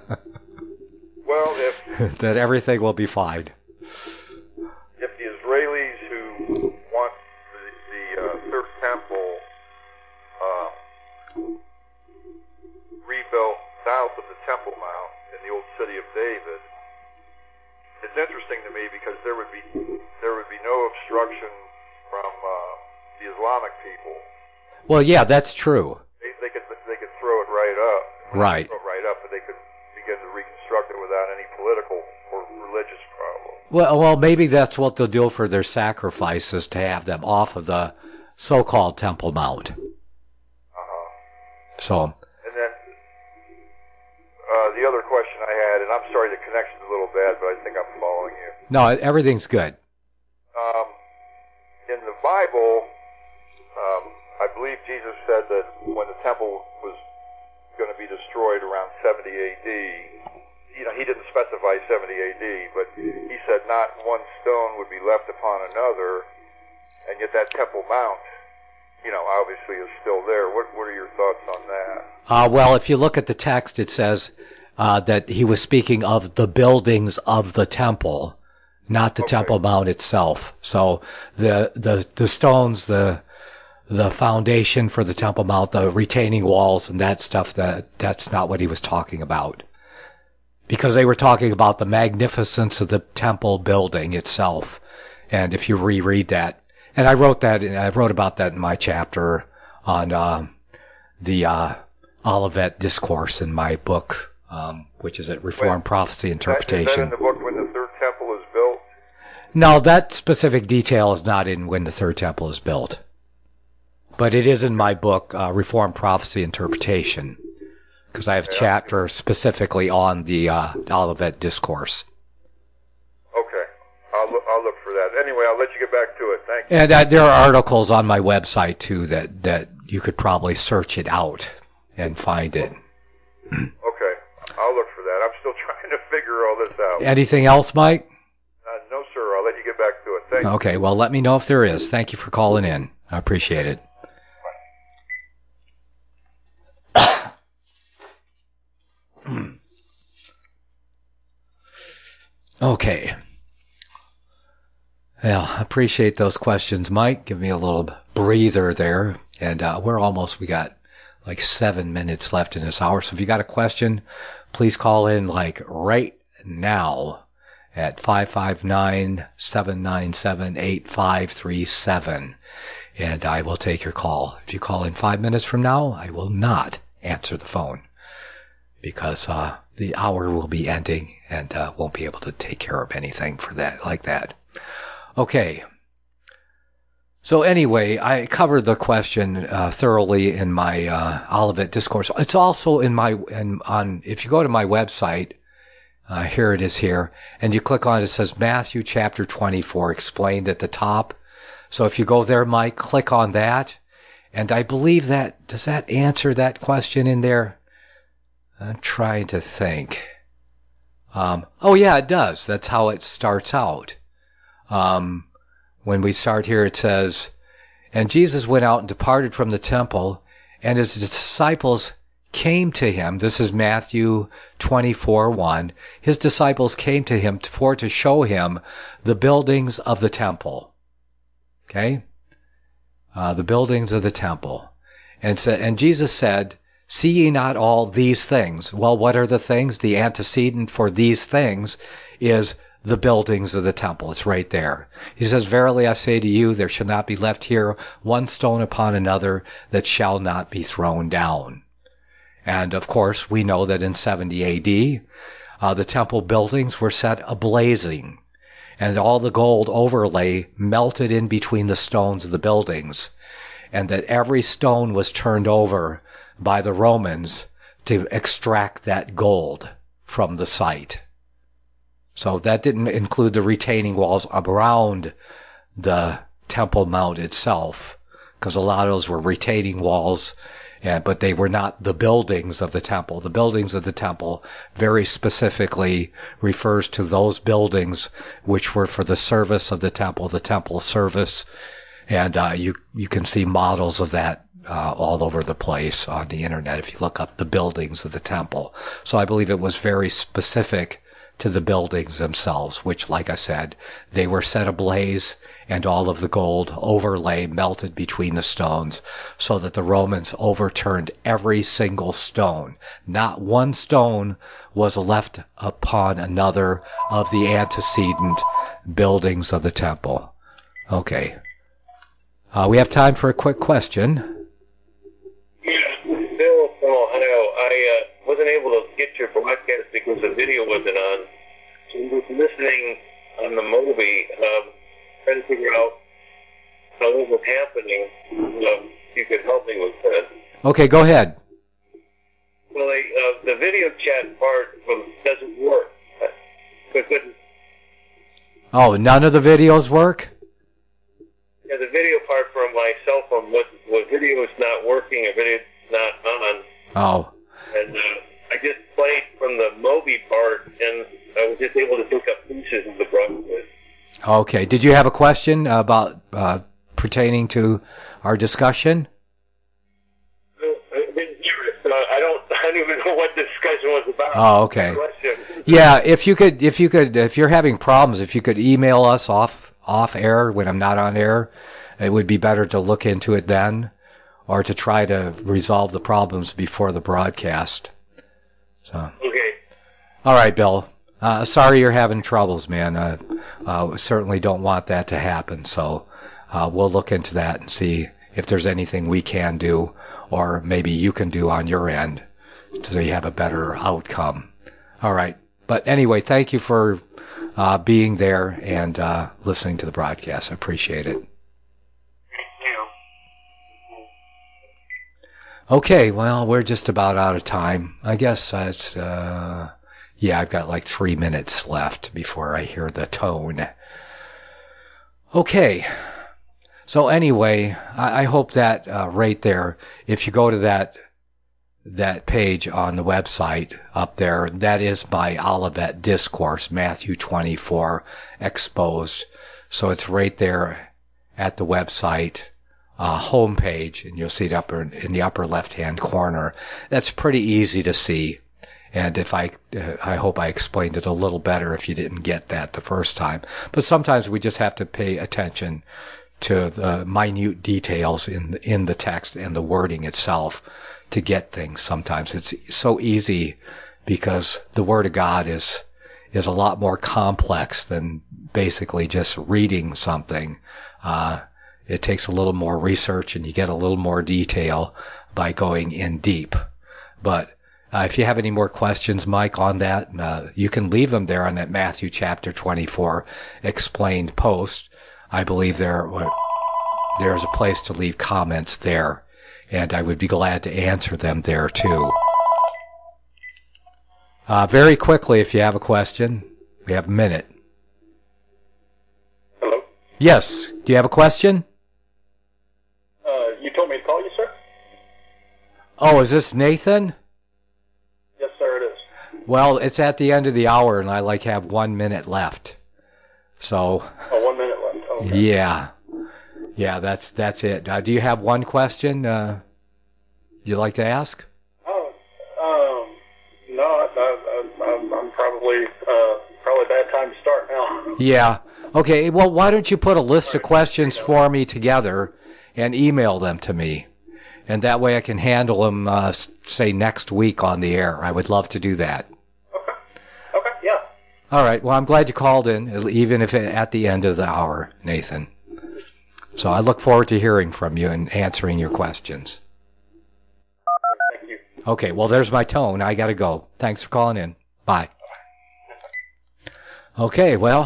that everything will be fine. If the Israelis who want the third temple rebuilt south of the Temple Mount in the old city of David, it's interesting to me because there would be no obstruction from the Islamic people. Well, yeah, that's true. They could throw it right up. Right. Throw it right up, but they could begin to reconstruct it without any political or religious problem. Well, maybe that's what they'll do for their sacrifices, to have them off of the so-called Temple Mount. So. And then the other question I had, and I'm sorry the connection's a little bad, but I think I'm following you. No, everything's good. In the Bible, I believe Jesus said that when the temple was going to be destroyed around 70 A.D., he didn't specify 70 A.D., but he said not one stone would be left upon another, and yet that Temple Mount, obviously is still there. What are your thoughts on that? Well, if you look at the text, it says that he was speaking of the buildings of the temple, not the Temple Mount itself. So the stones, the foundation for the Temple Mount, the retaining walls and that stuff, that's not what he was talking about. Because they were talking about the magnificence of the temple building itself. And if you reread that, and I wrote about that in my chapter on the Olivet Discourse in my book, which is at Reformed Prophecy Interpretation. Is that in the book when the third temple is built? No, that specific detail is not in when the third temple is built. But it is in my book, Reformed Prophecy Interpretation, because I have a chapter specifically on the Olivet Discourse. Okay. I'll look for that. Anyway, I'll let you get back to it. Thank you. And there are articles on my website, too, that you could probably search it out and find it. Okay, I'll look for that. I'm still trying to figure all this out. Anything else, Mike? No, sir. I'll let you get back to it. Thank you. Okay, well, let me know if there is. Thank you for calling in. I appreciate it. Okay. Well, I appreciate those questions, Mike. Give me a little breather there. And we got like 7 minutes left in this hour. So if you got a question, please call in like right now at 559-797-8537. And I will take your call. If you call in 5 minutes from now, I will not answer the phone because the hour will be ending and won't be able to take care of anything for that like that. Okay. So anyway, I covered the question thoroughly in my Olivet Discourse. It's also if you go to my website, here it is here, and you click on it, it says Matthew chapter 24 explained at the top. So if you go there, Mike, click on that, and I believe does that answer that question in there? I'm trying to think. Oh yeah, it does. That's how it starts out. When we start here, it says, and Jesus went out and departed from the temple, and his disciples came to him. This is Matthew 24:1. His disciples came to him to show him the buildings of the temple. Okay? The buildings of the temple. And Jesus said, see ye not all these things? Well, what are the things? The antecedent for these things is the buildings of the temple. It's right there. He says, verily I say to you, there shall not be left here one stone upon another that shall not be thrown down. And of course, we know that in 70 AD, the temple buildings were set ablazing, and all the gold overlay melted in between the stones of the buildings, and that every stone was turned over by the Romans to extract that gold from the site. So that didn't include the retaining walls around the Temple Mount itself, because a lot of those were retaining walls, but they were not the buildings of the temple. The buildings of the temple very specifically refers to those buildings which were for the service of the temple service, and you can see models of that all over the place on the internet if you look up the buildings of the temple. So I believe it was very specific to the buildings themselves, which, like I said, they were set ablaze and all of the gold overlay melted between the stones so that the Romans overturned every single stone. Not one stone was left upon another of the antecedent buildings of the temple. Okay. We have time for a quick question. Yeah, Bill from Ohio. I wasn't able to get your broadcast because the video wasn't on. So I was listening on the Moby, trying to figure out what was happening. If you could help me with that. Okay, go ahead. Well, the video chat part doesn't work. Oh, none of the videos work? Yeah, the video part from my cell phone was video is not working, a video is not on. Oh. And I just played from the Moby part, and I was just able to pick up pieces of the broadcast. Okay. Did you have a question about pertaining to our discussion? I didn't hear it. I don't even know what the discussion was about. Oh, okay. Yeah, if you're having problems, if you could email us off air when I'm not on air, it would be better to look into it then, or to try to resolve the problems before the broadcast. So. Okay. All right, Bill. Sorry you're having troubles, man. We certainly don't want that to happen. So we'll look into that and see if there's anything we can do, or maybe you can do on your end, so you have a better outcome. All right. But anyway, thank you for being there and listening to the broadcast. I appreciate it. Okay, well, we're just about out of time. I guess it's, I've got like 3 minutes left before I hear the tone. Okay, so anyway, I hope that right there, if you go to that page on the website up there. That is by Olivet Discourse, Matthew 24 exposed. So it's right there at the website homepage, and you'll see it in the upper left-hand corner. That's pretty easy to see. And if I hope I explained it a little better if you didn't get that the first time. But sometimes we just have to pay attention to the minute details in the text and the wording itself to get things. Sometimes it's so easy because the Word of God is a lot more complex than basically just reading something. It takes a little more research, and you get a little more detail by going in deep. But if you have any more questions, Mike, on that, you can leave them there on that Matthew chapter 24 explained post. I believe there's a place to leave comments there, and I would be glad to answer them there too. Very quickly, if you have a question, we have a minute. Hello? Yes. Do you have a question? You told me to call you, sir? Oh, is this Nathan? Yes, sir, it is. Well, it's at the end of the hour, and I have 1 minute left. So. Oh, 1 minute left. Oh, okay. Yeah, that's it. Do you have one question you'd like to ask? No, I'm probably bad time to start now. Yeah. Okay. Well, why don't you put a list of questions for me together and email them to me, and that way I can handle them, say next week on the air. I would love to do that. Okay. Yeah. All right. Well, I'm glad you called in, even if at the end of the hour, Nathan. So I look forward to hearing from you and answering your questions. Thank you. Okay, well, there's my tone. I got to go. Thanks for calling in. Bye. Okay, well,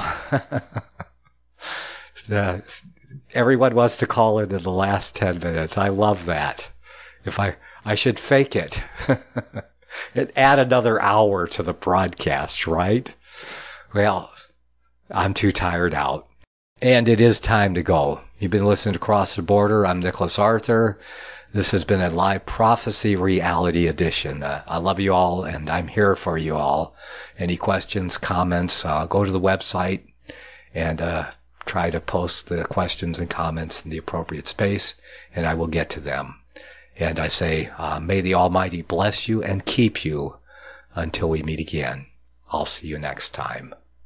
everyone wants to call in the last 10 minutes. I love that. If I should fake it and add another hour to the broadcast, right? Well, I'm too tired out. And it is time to go. You've been listening to Cross the Border. I'm Nicholas Arthur. This has been a live prophecy reality edition. I love you all, and I'm here for you all. Any questions, comments, go to the website and try to post the questions and comments in the appropriate space, and I will get to them. And I say, may the Almighty bless you and keep you until we meet again. I'll see you next time.